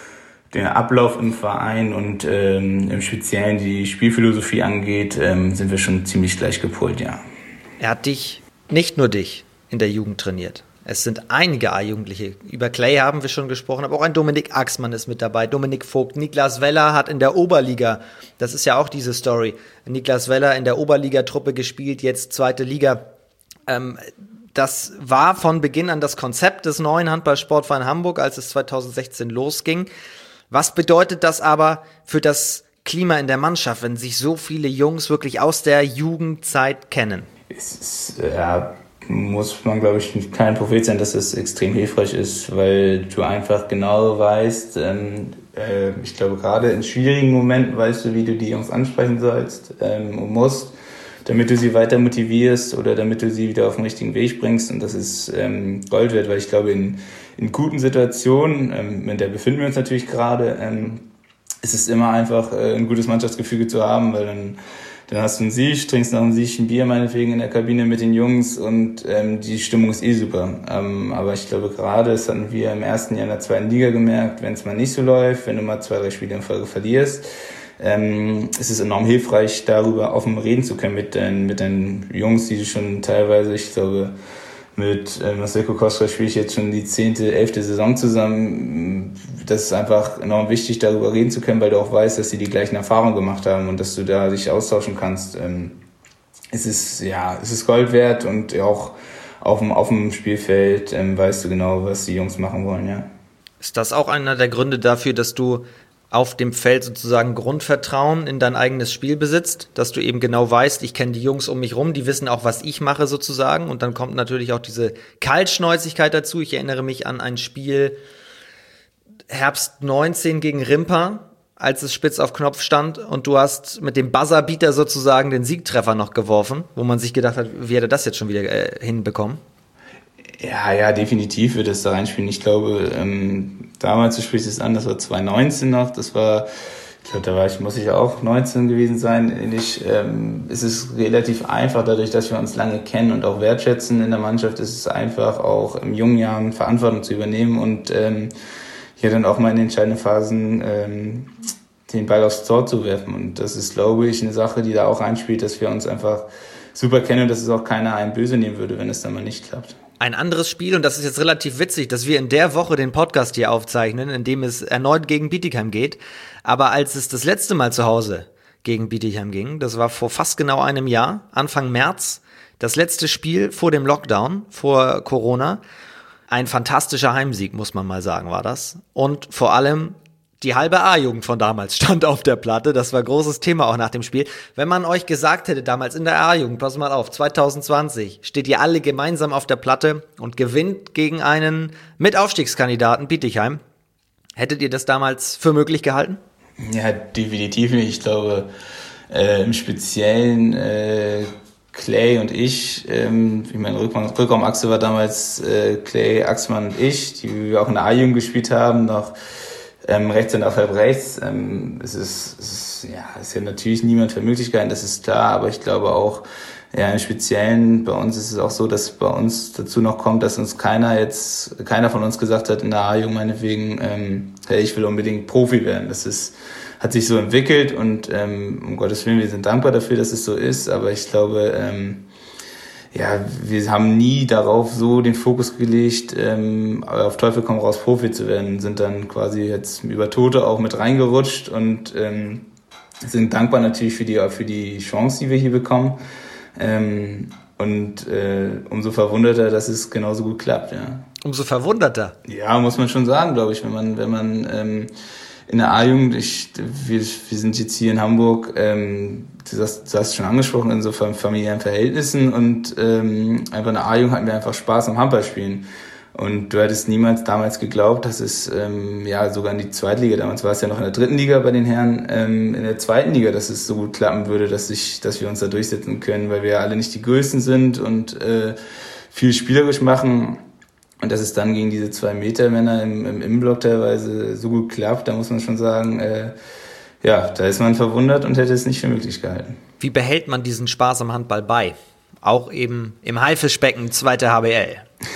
den Ablauf im Verein und ähm, im Speziellen die Spielphilosophie angeht, ähm, sind wir schon ziemlich gleich gepolt, ja. Er hat dich, nicht nur dich, in der Jugend trainiert. Es sind einige A-Jugendliche. Über Clay haben wir schon gesprochen, aber auch ein Dominik Axmann ist mit dabei, Dominik Vogt. Niklas Weller hat in der Oberliga, das ist ja auch diese Story, Niklas Weller in der Oberligatruppe gespielt, jetzt zweite Liga. Ähm, das war von Beginn an das Konzept des neuen Handballsportvereins Hamburg, als es zweitausendsechzehn losging. Was bedeutet das aber für das Klima in der Mannschaft, wenn sich so viele Jungs wirklich aus der Jugendzeit kennen? Es ist, ja, muss man, glaube ich, kein Prophet sein, dass es extrem hilfreich ist, weil du einfach genau weißt, ähm, äh, ich glaube, gerade in schwierigen Momenten weißt du, wie du die Jungs ansprechen sollst ähm, und musst, damit du sie weiter motivierst oder damit du sie wieder auf den richtigen Weg bringst. Und das ist ähm, Gold wert, weil ich glaube, in, in guten Situationen, ähm, in der befinden wir uns natürlich gerade, ähm, ist es immer einfach, äh, ein gutes Mannschaftsgefüge zu haben, weil dann Dann hast du einen Sieg, trinkst noch einen Sieg, ein Bier meinetwegen in der Kabine mit den Jungs und ähm, die Stimmung ist eh super. Ähm, aber ich glaube gerade, das hatten wir im ersten Jahr in der zweiten Liga gemerkt, wenn es mal nicht so läuft, wenn du mal zwei, drei Spiele in Folge verlierst, ähm, es ist enorm hilfreich, darüber offen reden zu können mit den, mit den Jungs, die schon teilweise, ich glaube, mit äh, Marcel Kokoschka spiele ich jetzt schon die zehnte, elfte Saison zusammen. Das ist einfach enorm wichtig, darüber reden zu können, weil du auch weißt, dass sie die gleichen Erfahrungen gemacht haben und dass du da dich austauschen kannst. Ähm, es ist, ja, es ist Gold wert und auch auf dem, auf dem Spielfeld ähm, weißt du genau, was die Jungs machen wollen, ja. Ist das auch einer der Gründe dafür, dass du auf dem Feld sozusagen Grundvertrauen in dein eigenes Spiel besitzt, dass du eben genau weißt, ich kenne die Jungs um mich rum, die wissen auch, was ich mache sozusagen, und dann kommt natürlich auch diese Kaltschnäuzigkeit dazu. Ich erinnere mich an ein Spiel Herbst neunzehn gegen Rimpa, als es spitz auf Knopf stand und du hast mit dem Buzzerbeater sozusagen den Siegtreffer noch geworfen, wo man sich gedacht hat, wie hätte das jetzt schon wieder äh, hinbekommen? Ja, ja, definitiv wird es da reinspielen. Ich glaube, ähm, damals, du sprichst es an, das war zwanzig neunzehn noch, das war, ich glaube, da war ich, muss ich auch neunzehn gewesen sein. Ich, ähm, es ist relativ einfach, dadurch, dass wir uns lange kennen und auch wertschätzen in der Mannschaft, ist es einfach auch in jungen Jahren Verantwortung zu übernehmen und ähm, hier dann auch mal in den entscheidenden Phasen ähm, den Ball aufs Tor zu werfen. Und das ist, glaube ich, eine Sache, die da auch einspielt, dass wir uns einfach super kennen und dass es auch keiner einen böse nehmen würde, wenn es dann mal nicht klappt. Ein anderes Spiel, und das ist jetzt relativ witzig, dass wir in der Woche den Podcast hier aufzeichnen, in dem es erneut gegen Bietigheim geht. Aber als es das letzte Mal zu Hause gegen Bietigheim ging, das war vor fast genau einem Jahr, Anfang März, das letzte Spiel vor dem Lockdown, vor Corona. Ein fantastischer Heimsieg, muss man mal sagen, war das. Und vor allem die halbe A-Jugend von damals stand auf der Platte. Das war großes Thema auch nach dem Spiel. Wenn man euch gesagt hätte, damals in der A-Jugend, pass mal auf, zwanzig zwanzig, steht ihr alle gemeinsam auf der Platte und gewinnt gegen einen Mitaufstiegskandidaten Bietigheim. Hättet ihr das damals für möglich gehalten? Ja, definitiv nicht. Ich glaube, äh, im Speziellen äh, Clay und ich, ähm, ich meine, Rückraum, Rückraumachse war damals äh, Clay, Axmann und ich, die wir auch in der A-Jugend gespielt haben, noch Ähm, rechts und auf halb rechts. Ähm, es ist, es ist, ja, es ist ja natürlich niemand für Möglichkeiten, das ist klar, aber ich glaube auch, ja, im Speziellen bei uns ist es auch so, dass bei uns dazu noch kommt, dass uns keiner jetzt, keiner von uns gesagt hat in der A-Jugend meinetwegen, ähm, hey, ich will unbedingt Profi werden. Das ist, hat sich so entwickelt und ähm, um Gottes Willen, wir sind dankbar dafür, dass es so ist, aber ich glaube, ähm, ja, wir haben nie darauf so den Fokus gelegt, ähm, auf Teufel komm raus Profi zu werden, sind dann quasi jetzt über Tote auch mit reingerutscht und ähm, sind dankbar natürlich für die für die Chance, die wir hier bekommen, ähm, und äh, umso verwunderter, dass es genauso gut klappt, ja. Umso verwunderter? Ja, muss man schon sagen, glaube ich, wenn man wenn man ähm, in der A-Jugend, ich, wir, wir sind jetzt hier in Hamburg, ähm, du hast, du hast schon angesprochen, in so familiären Verhältnissen und ähm, einfach in der A-Jugend hatten wir einfach Spaß am Handballspielen. Und du hättest niemals damals geglaubt, dass es ähm, ja sogar in die Zweitliga, damals war es ja noch in der dritten Liga bei den Herren, ähm, in der zweiten Liga, dass es so gut klappen würde, dass ich, dass wir uns da durchsetzen können, weil wir ja alle nicht die Größten sind und äh, viel spielerisch machen. Und dass es dann gegen diese zwei Meter Männer im, im Innenblock teilweise so gut klappt, da muss man schon sagen, äh, ja, da ist man verwundert und hätte es nicht für möglich gehalten. Wie behält man diesen Spaß am Handball bei? Auch eben im Haifischbecken, zweite H B L.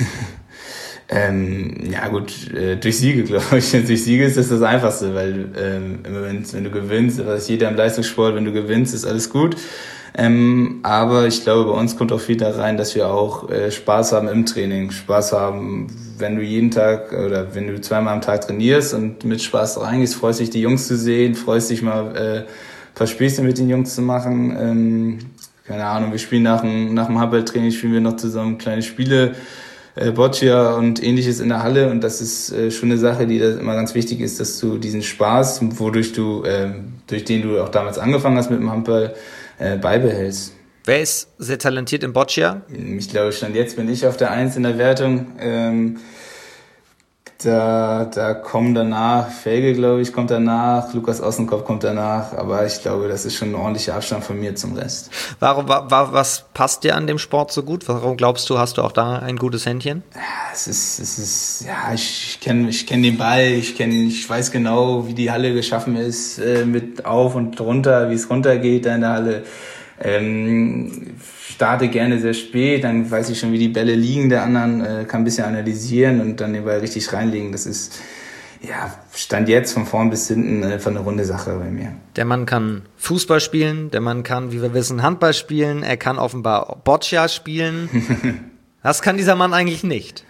ähm, ja gut, äh, durch Siege, glaube ich. Durch Siege ist das das Einfachste, weil ähm, immer wenn, wenn du gewinnst, das weiß jeder im Leistungssport, wenn du gewinnst, ist alles gut. Ähm, aber ich glaube, bei uns kommt auch viel da rein, dass wir auch äh, Spaß haben im Training. Spaß haben, wenn du jeden Tag oder wenn du zweimal am Tag trainierst und mit Spaß reingehst, freust dich, die Jungs zu sehen, freust dich mal äh, ein paar Späße mit den Jungs zu machen. Ähm, keine Ahnung, wir spielen nach dem, nach dem Handballtraining, spielen wir noch zusammen kleine Spiele, äh, Boccia und ähnliches in der Halle. Und das ist äh, schon eine Sache, die da immer ganz wichtig ist, dass du diesen Spaß, wodurch du, äh, durch den du auch damals angefangen hast mit dem Handball, beibehältst. Wer ist sehr talentiert im Boccia? Ich glaube, Stand jetzt bin ich auf der Eins in der Wertung. Ähm, da, da kommen danach, Felge, glaube ich, kommt danach, Lukas Ossenkopf kommt danach, aber ich glaube, das ist schon ein ordentlicher Abstand von mir zum Rest. Warum, wa, wa, was passt dir an dem Sport so gut? Warum glaubst du, hast du auch da ein gutes Händchen? Ja, es ist, es ist, ja, ich kenne, ich kenne den Ball, ich kenne, ich weiß genau, wie die Halle geschaffen ist, äh, mit auf und runter, wie es runtergeht da in der Halle. Ähm, starte gerne sehr spät, dann weiß ich schon, wie die Bälle liegen der anderen, äh, kann ein bisschen analysieren und dann den Ball richtig reinlegen. Das ist, ja, Stand jetzt von vorn bis hinten einfach eine runde Sache bei mir. Der Mann kann Fußball spielen, der Mann kann, wie wir wissen, Handball spielen, er kann offenbar Boccia spielen. Was kann dieser Mann eigentlich nicht?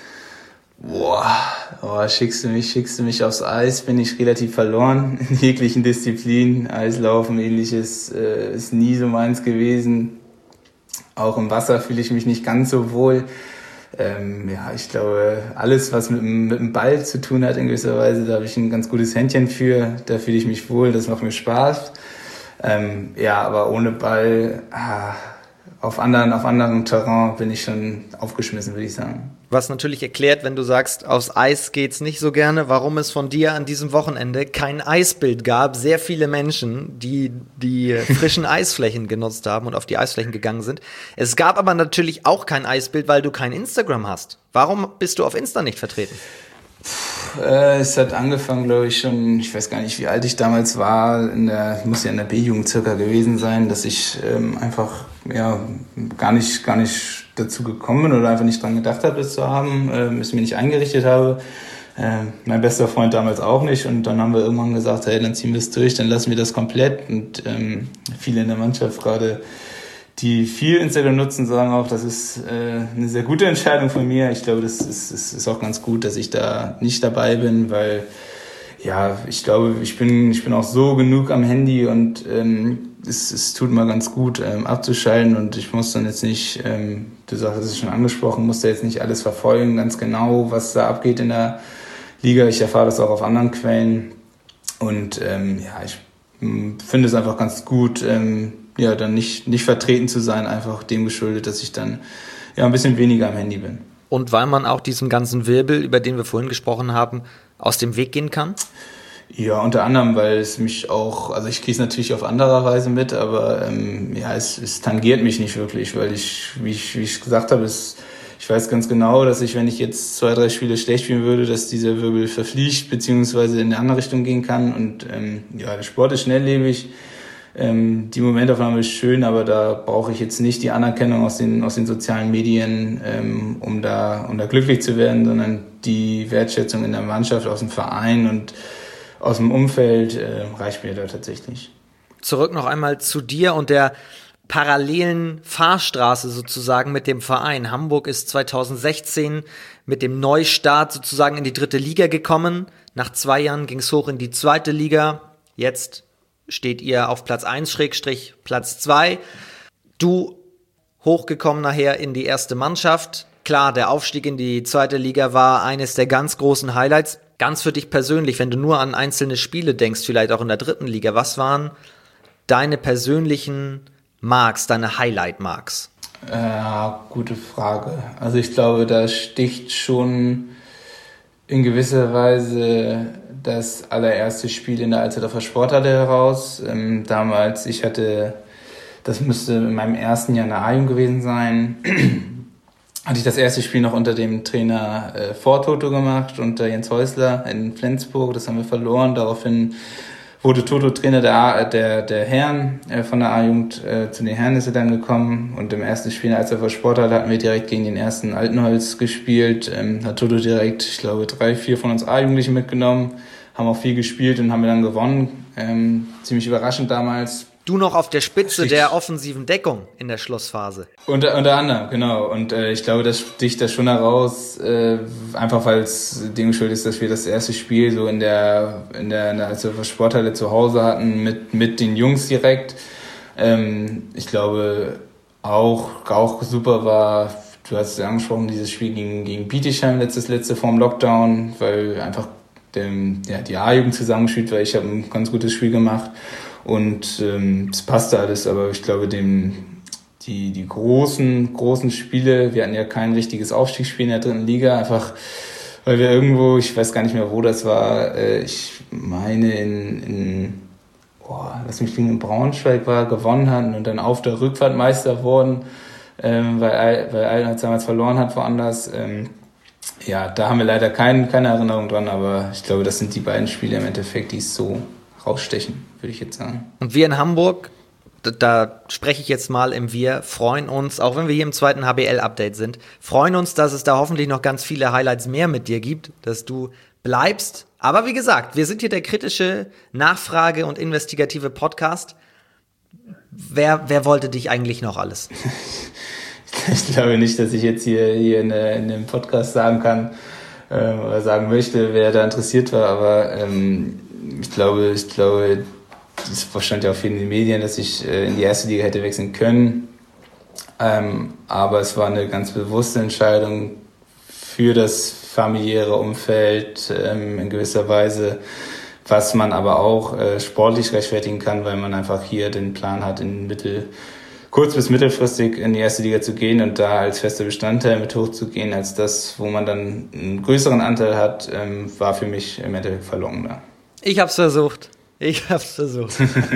Boah, oh, schickst du mich, schickst du mich aufs Eis, bin ich relativ verloren in jeglichen Disziplinen. Eislaufen, ähnliches äh, ist nie so meins gewesen. Auch im Wasser fühle ich mich nicht ganz so wohl. Ähm, ja, ich glaube, alles, was mit, mit dem Ball zu tun hat in gewisser Weise, da habe ich ein ganz gutes Händchen für. Da fühle ich mich wohl, das macht mir Spaß. Ähm, ja, aber ohne Ball, ah, auf anderen, auf anderem Terrain bin ich schon aufgeschmissen, würde ich sagen. Was natürlich erklärt, wenn du sagst, aufs Eis geht's nicht so gerne, warum es von dir an diesem Wochenende kein Eisbild gab. Sehr viele Menschen, die die frischen Eisflächen genutzt haben und auf die Eisflächen gegangen sind. Es gab aber natürlich auch kein Eisbild, weil du kein Instagram hast. Warum bist du auf Insta nicht vertreten? Äh, es hat angefangen, glaube ich, schon, ich weiß gar nicht, wie alt ich damals war, in der, muss ja in der B-Jugend circa gewesen sein, dass ich ähm, einfach ja gar nicht, gar nicht dazu gekommen bin oder einfach nicht dran gedacht habe, das zu haben, äh, es mir nicht eingerichtet habe. Äh, mein bester Freund damals auch nicht und dann haben wir irgendwann gesagt, hey, dann ziehen wir es durch, dann lassen wir das komplett und ähm, viele in der Mannschaft gerade, die viel Instagram nutzen, sagen auch, das ist äh, eine sehr gute Entscheidung von mir. Ich glaube, das ist, ist, ist auch ganz gut, dass ich da nicht dabei bin, weil ja, ich glaube, ich bin ich bin auch so genug am Handy und ähm, es, es tut mal ganz gut, ähm, abzuschalten und ich muss dann jetzt nicht, ähm, du sagst es schon angesprochen, muss da jetzt nicht alles verfolgen, ganz genau, was da abgeht in der Liga. Ich erfahre das auch auf anderen Quellen und ähm, ja, ich mh, finde es einfach ganz gut, ähm, ja, dann nicht, nicht vertreten zu sein, einfach dem geschuldet, dass ich dann ja ein bisschen weniger am Handy bin. Und weil man auch diesem ganzen Wirbel, über den wir vorhin gesprochen haben, aus dem Weg gehen kann? Ja, unter anderem, weil es mich auch, also ich kriege es natürlich auf andere Weise mit, aber ähm, ja, es, es tangiert mich nicht wirklich, weil ich, wie ich, wie ich gesagt habe, es, ich weiß ganz genau, dass ich, wenn ich jetzt zwei, drei Spiele schlecht spielen würde, dass dieser Wirbel verfliegt, beziehungsweise in eine andere Richtung gehen kann und ähm, ja, der Sport ist schnelllebig. Ähm, die Momentaufnahme ist schön, aber da brauche ich jetzt nicht die Anerkennung aus den, aus den sozialen Medien, ähm, um da, um da glücklich zu werden, sondern die Wertschätzung in der Mannschaft, aus dem Verein und aus dem Umfeld äh, reicht mir da tatsächlich. Zurück noch einmal zu dir und der parallelen Fahrstraße sozusagen mit dem Verein. Hamburg ist zweitausendsechzehn mit dem Neustart sozusagen in die dritte Liga gekommen. Nach zwei Jahren ging es hoch in die zweite Liga. Jetzt steht ihr auf Platz eins Schrägstrich Platz zwei. Du hochgekommen nachher in die erste Mannschaft. Klar, der Aufstieg in die zweite Liga war eines der ganz großen Highlights. Ganz für dich persönlich, wenn du nur an einzelne Spiele denkst, vielleicht auch in der dritten Liga, was waren deine persönlichen Marks, deine Highlight-Marks? Ja, gute Frage. Also ich glaube, da sticht schon in gewisser Weise das allererste Spiel in der Alsterdorfer Sporthalle heraus. Ähm, damals, ich hatte, das müsste in meinem ersten Jahr in der A-Jugend gewesen sein, hatte ich das erste Spiel noch unter dem Trainer äh, vor Toto gemacht, unter Jens Häusler in Flensburg. Das haben wir verloren. Daraufhin wurde Toto Trainer der, A, der, der Herren äh, von der A-Jugend. Äh, zu den Herren ist er dann gekommen. Und im ersten Spiel in der Alsterdorfer Sporthalle hatten wir direkt gegen den ersten Altenholz gespielt. Ähm, hat Toto direkt, ich glaube, drei, vier von uns A-Jugendlichen mitgenommen. Haben auch viel gespielt und haben wir dann gewonnen. Ähm, ziemlich überraschend damals. Du noch auf der Spitze Richtig. Der offensiven Deckung in der Schlussphase. Unter, unter anderem, genau. Und äh, ich glaube, das sticht da schon heraus, äh, einfach weil es dem geschuldet ist, dass wir das erste Spiel so in der in der, in der also Sporthalle zu Hause hatten mit mit den Jungs direkt. Ähm, ich glaube auch auch super war, du hast es ja angesprochen, dieses Spiel gegen gegen Bietigheim, letztes letzte vorm Lockdown, weil einfach dem, ja, die A-Jugend zusammengespielt, weil ich habe ein ganz gutes Spiel gemacht. Und ähm, es passte alles, aber ich glaube, dem, die, die großen, großen Spiele, wir hatten ja kein richtiges Aufstiegsspiel in der dritten Liga, einfach weil wir irgendwo, ich weiß gar nicht mehr, wo das war, äh, ich meine in, in boah, lass mich liegen, in Braunschweig war, gewonnen hatten und dann auf der Rückfahrt Meister wurden, ähm, weil, weil Altenholz damals verloren hat woanders. Ähm, ja, da haben wir leider kein, keine Erinnerung dran, aber ich glaube, das sind die beiden Spiele im Endeffekt, die es so rausstechen, würde ich jetzt sagen. Und wir in Hamburg, da, da spreche ich jetzt mal im Wir, freuen uns, auch wenn wir hier im zweiten H B L-Update sind, freuen uns, dass es da hoffentlich noch ganz viele Highlights mehr mit dir gibt, dass du bleibst, Aber wie gesagt, wir sind hier der kritische, Nachfrage- und investigative Podcast. Wer, wer wollte dich eigentlich noch alles? Ich glaube nicht, dass ich jetzt hier, hier in, in dem Podcast sagen kann ähm, oder sagen möchte, wer da interessiert war. Aber ähm, ich glaube, ich glaube, es stand ja auch viel in den Medien, dass ich äh, in die erste Liga hätte wechseln können. Ähm, aber es war eine ganz bewusste Entscheidung für das familiäre Umfeld ähm, in gewisser Weise, was man aber auch äh, sportlich rechtfertigen kann, weil man einfach hier den Plan hat, in mittel, kurz- bis mittelfristig in die erste Liga zu gehen und da als fester Bestandteil mit hochzugehen, als das, wo man dann einen größeren Anteil hat, ähm, war für mich im Endeffekt verlogener. Ich hab's versucht. Ich hab's versucht.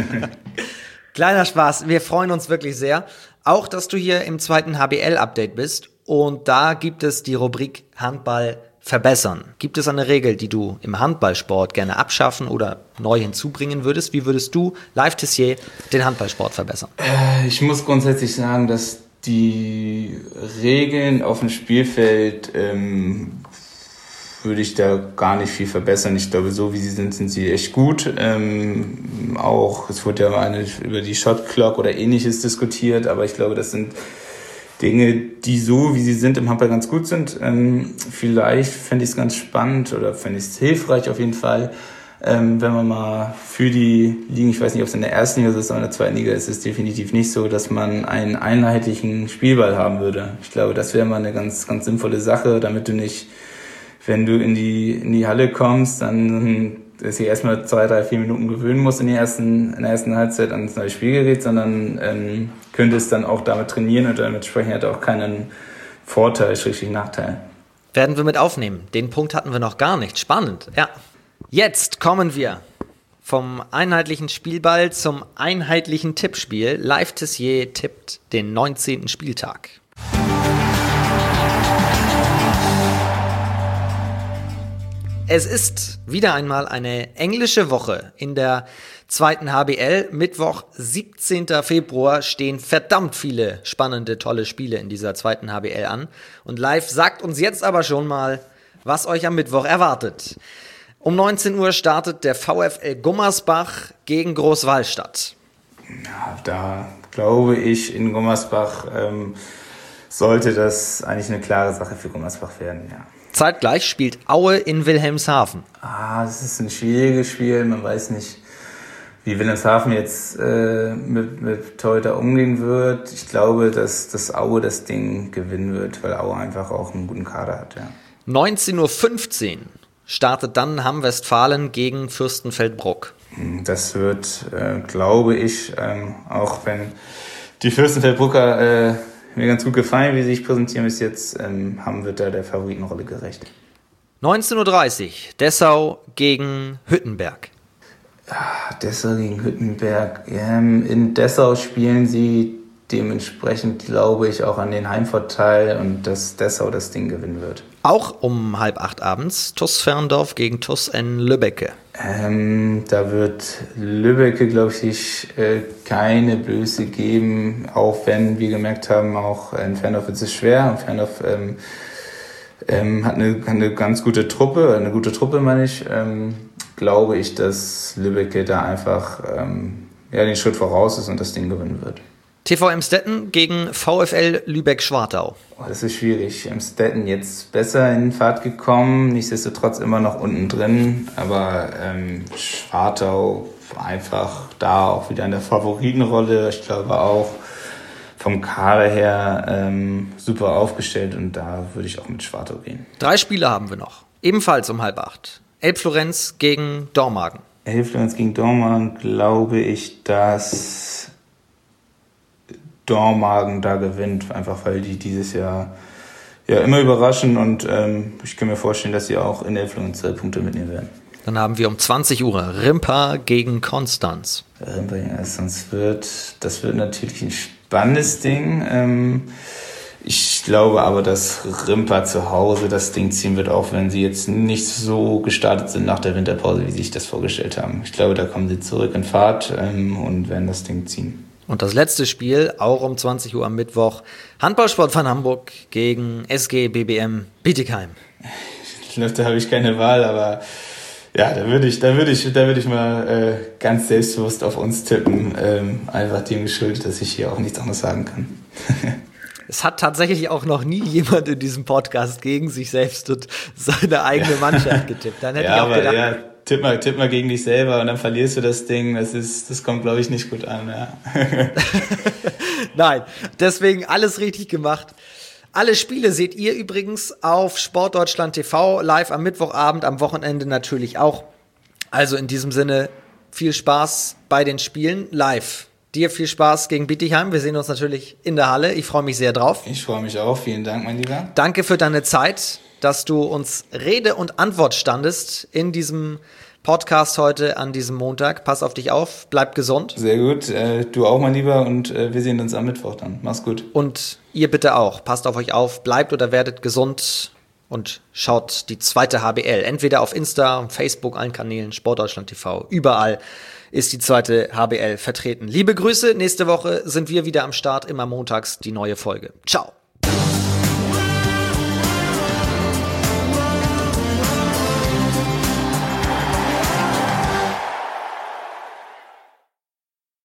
Kleiner Spaß. Wir freuen uns wirklich sehr. Auch, dass du hier im zweiten H B L-Update bist. Und da gibt es die Rubrik Handball verbessern. Gibt es eine Regel, die du im Handballsport gerne abschaffen oder neu hinzubringen würdest? Wie würdest du, Live Tissier, den Handballsport verbessern? Äh, ich muss grundsätzlich sagen, dass die Regeln auf dem Spielfeld ähm, würde ich da gar nicht viel verbessern. Ich glaube, so wie sie sind, sind sie echt gut. Ähm, auch, es wurde ja mal eine, über die Shot Clock oder ähnliches diskutiert, aber ich glaube, das sind Dinge, die so, wie sie sind, im Handball ganz gut sind. Ähm, vielleicht fände ich es ganz spannend oder fände ich es hilfreich auf jeden Fall, ähm, wenn man mal für die Ligen, ich weiß nicht, ob es in der ersten Liga ist, aber in der zweiten Liga ist es definitiv nicht so, dass man einen einheitlichen Spielball haben würde. Ich glaube, das wäre mal eine ganz, ganz sinnvolle Sache, damit du nicht, wenn du in die, in die Halle kommst, dann dass ich erstmal zwei, drei, vier Minuten gewöhnen muss in, die ersten, in der ersten Halbzeit an das neue Spielgerät, sondern ähm, könnte es dann auch damit trainieren und damit sprechen hat auch keinen Vorteil, schrägstrich Nachteil. Werden wir mit aufnehmen. Den Punkt hatten wir noch gar nicht. Spannend, ja. Jetzt kommen wir vom einheitlichen Spielball zum einheitlichen Tippspiel. Live Tissier tippt den neunzehnten Spieltag. Es ist wieder einmal eine englische Woche in der zweiten H B L. Mittwoch, siebzehnten Februar, stehen verdammt viele spannende, tolle Spiele in dieser zweiten H B L an. Und Live sagt uns jetzt aber schon mal, was euch am Mittwoch erwartet. Um neunzehn Uhr startet der VfL Gummersbach gegen Großwallstadt. Ja, da glaube ich, in Gummersbach ähm, sollte das eigentlich eine klare Sache für Gummersbach werden, ja. Zeitgleich spielt Aue in Wilhelmshaven. Ah, das ist ein schwieriges Spiel. Man weiß nicht, wie Wilhelmshaven jetzt äh, mit, mit Torhüter umgehen wird. Ich glaube, dass, dass Aue das Ding gewinnen wird, weil Aue einfach auch einen guten Kader hat. Ja. neunzehn Uhr fünfzehn startet dann Hamm-Westfalen gegen Fürstenfeldbruck. Das wird, äh, glaube ich, ähm, auch wenn die Fürstenfeldbrucker äh, mir ganz gut gefallen, wie sie sich präsentieren bis jetzt, ähm, Hamm wird da der Favoritenrolle gerecht. neunzehn Uhr dreißig, Dessau gegen Hüttenberg. Ja, Dessau gegen Hüttenberg. Ähm, in Dessau spielen sie dementsprechend, glaube ich, auch an den Heimvorteil und dass Dessau das Ding gewinnen wird. Auch um halb acht abends, T U S Ferndorf gegen T U S N Lübbecke. Ähm, da wird Lübbecke, glaube ich, sich äh, keine Blöße geben, auch wenn wir gemerkt haben, auch in Ferndorf ist es schwer. Und Ferndorf ähm, ähm, hat, eine, hat eine ganz gute Truppe, eine gute Truppe meine ich. Ähm, glaube ich, dass Lübbecke da einfach ähm, ja, den Schritt voraus ist und das Ding gewinnen wird. T V Emstetten gegen VfL Lübeck-Schwartau. Oh, das ist schwierig. Emstetten jetzt besser in Fahrt gekommen, nichtsdestotrotz immer noch unten drin, aber ähm, Schwartau einfach da auch wieder in der Favoritenrolle. Ich glaube auch vom Kader her ähm, super aufgestellt und da würde ich auch mit Schwartau gehen. Drei Spiele haben wir noch, ebenfalls um halb acht. Elbflorenz gegen Dormagen. Elbflorenz gegen Dormagen glaube ich, dass Dormagen da gewinnt, einfach weil die dieses Jahr ja immer überraschen und ähm, ich kann mir vorstellen, dass sie auch in Elbflorenz drei Punkte mitnehmen werden. Dann haben wir um zwanzig Uhr Rimpa gegen Konstanz. Rimpa gegen Konstanz wird, das wird natürlich ein spannendes Ding. Ähm, ich glaube aber, dass Rimpa zu Hause das Ding ziehen wird, auch wenn sie jetzt nicht so gestartet sind nach der Winterpause, wie sie sich das vorgestellt haben. Ich glaube, da kommen sie zurück in Fahrt ähm, und werden das Ding ziehen. Und das letzte Spiel, auch um zwanzig Uhr am Mittwoch, Handballsport von Hamburg gegen S G B B M Bietigheim. Ich glaube, da habe ich keine Wahl, aber Ja, da würde ich, da würde ich, da würde ich mal äh, ganz selbstbewusst auf uns tippen. Ähm, einfach dem geschuldet, dass ich hier auch nichts anderes sagen kann. Es hat tatsächlich auch noch nie jemand in diesem Podcast gegen sich selbst und seine eigene Mannschaft getippt. Dann hätte ja, ich auch aber, gedacht, ja, tipp mal, tipp mal gegen dich selber und dann verlierst du das Ding. Das ist, das kommt, glaube ich, nicht gut an. Ja. Nein, deswegen alles richtig gemacht. Alle Spiele seht ihr übrigens auf Sportdeutschland T V, live am Mittwochabend, am Wochenende natürlich auch. Also in diesem Sinne, viel Spaß bei den Spielen live. Dir viel Spaß gegen Bietigheim. Wir sehen uns natürlich in der Halle. Ich freue mich sehr drauf. Ich freue mich auch. Vielen Dank, mein Lieber. Danke für deine Zeit, dass du uns Rede und Antwort standest in diesem Podcast heute an diesem Montag. Pass auf dich auf, bleib gesund. Sehr gut. Äh, du auch, mein Lieber. Und äh, wir sehen uns am Mittwoch dann. Mach's gut. Und ihr bitte auch. Passt auf euch auf, bleibt oder werdet gesund und schaut die zweite H B L. Entweder auf Insta, Facebook, allen Kanälen, Sportdeutschland T V, überall ist die zweite H B L vertreten. Liebe Grüße, nächste Woche sind wir wieder am Start, immer montags die neue Folge. Ciao.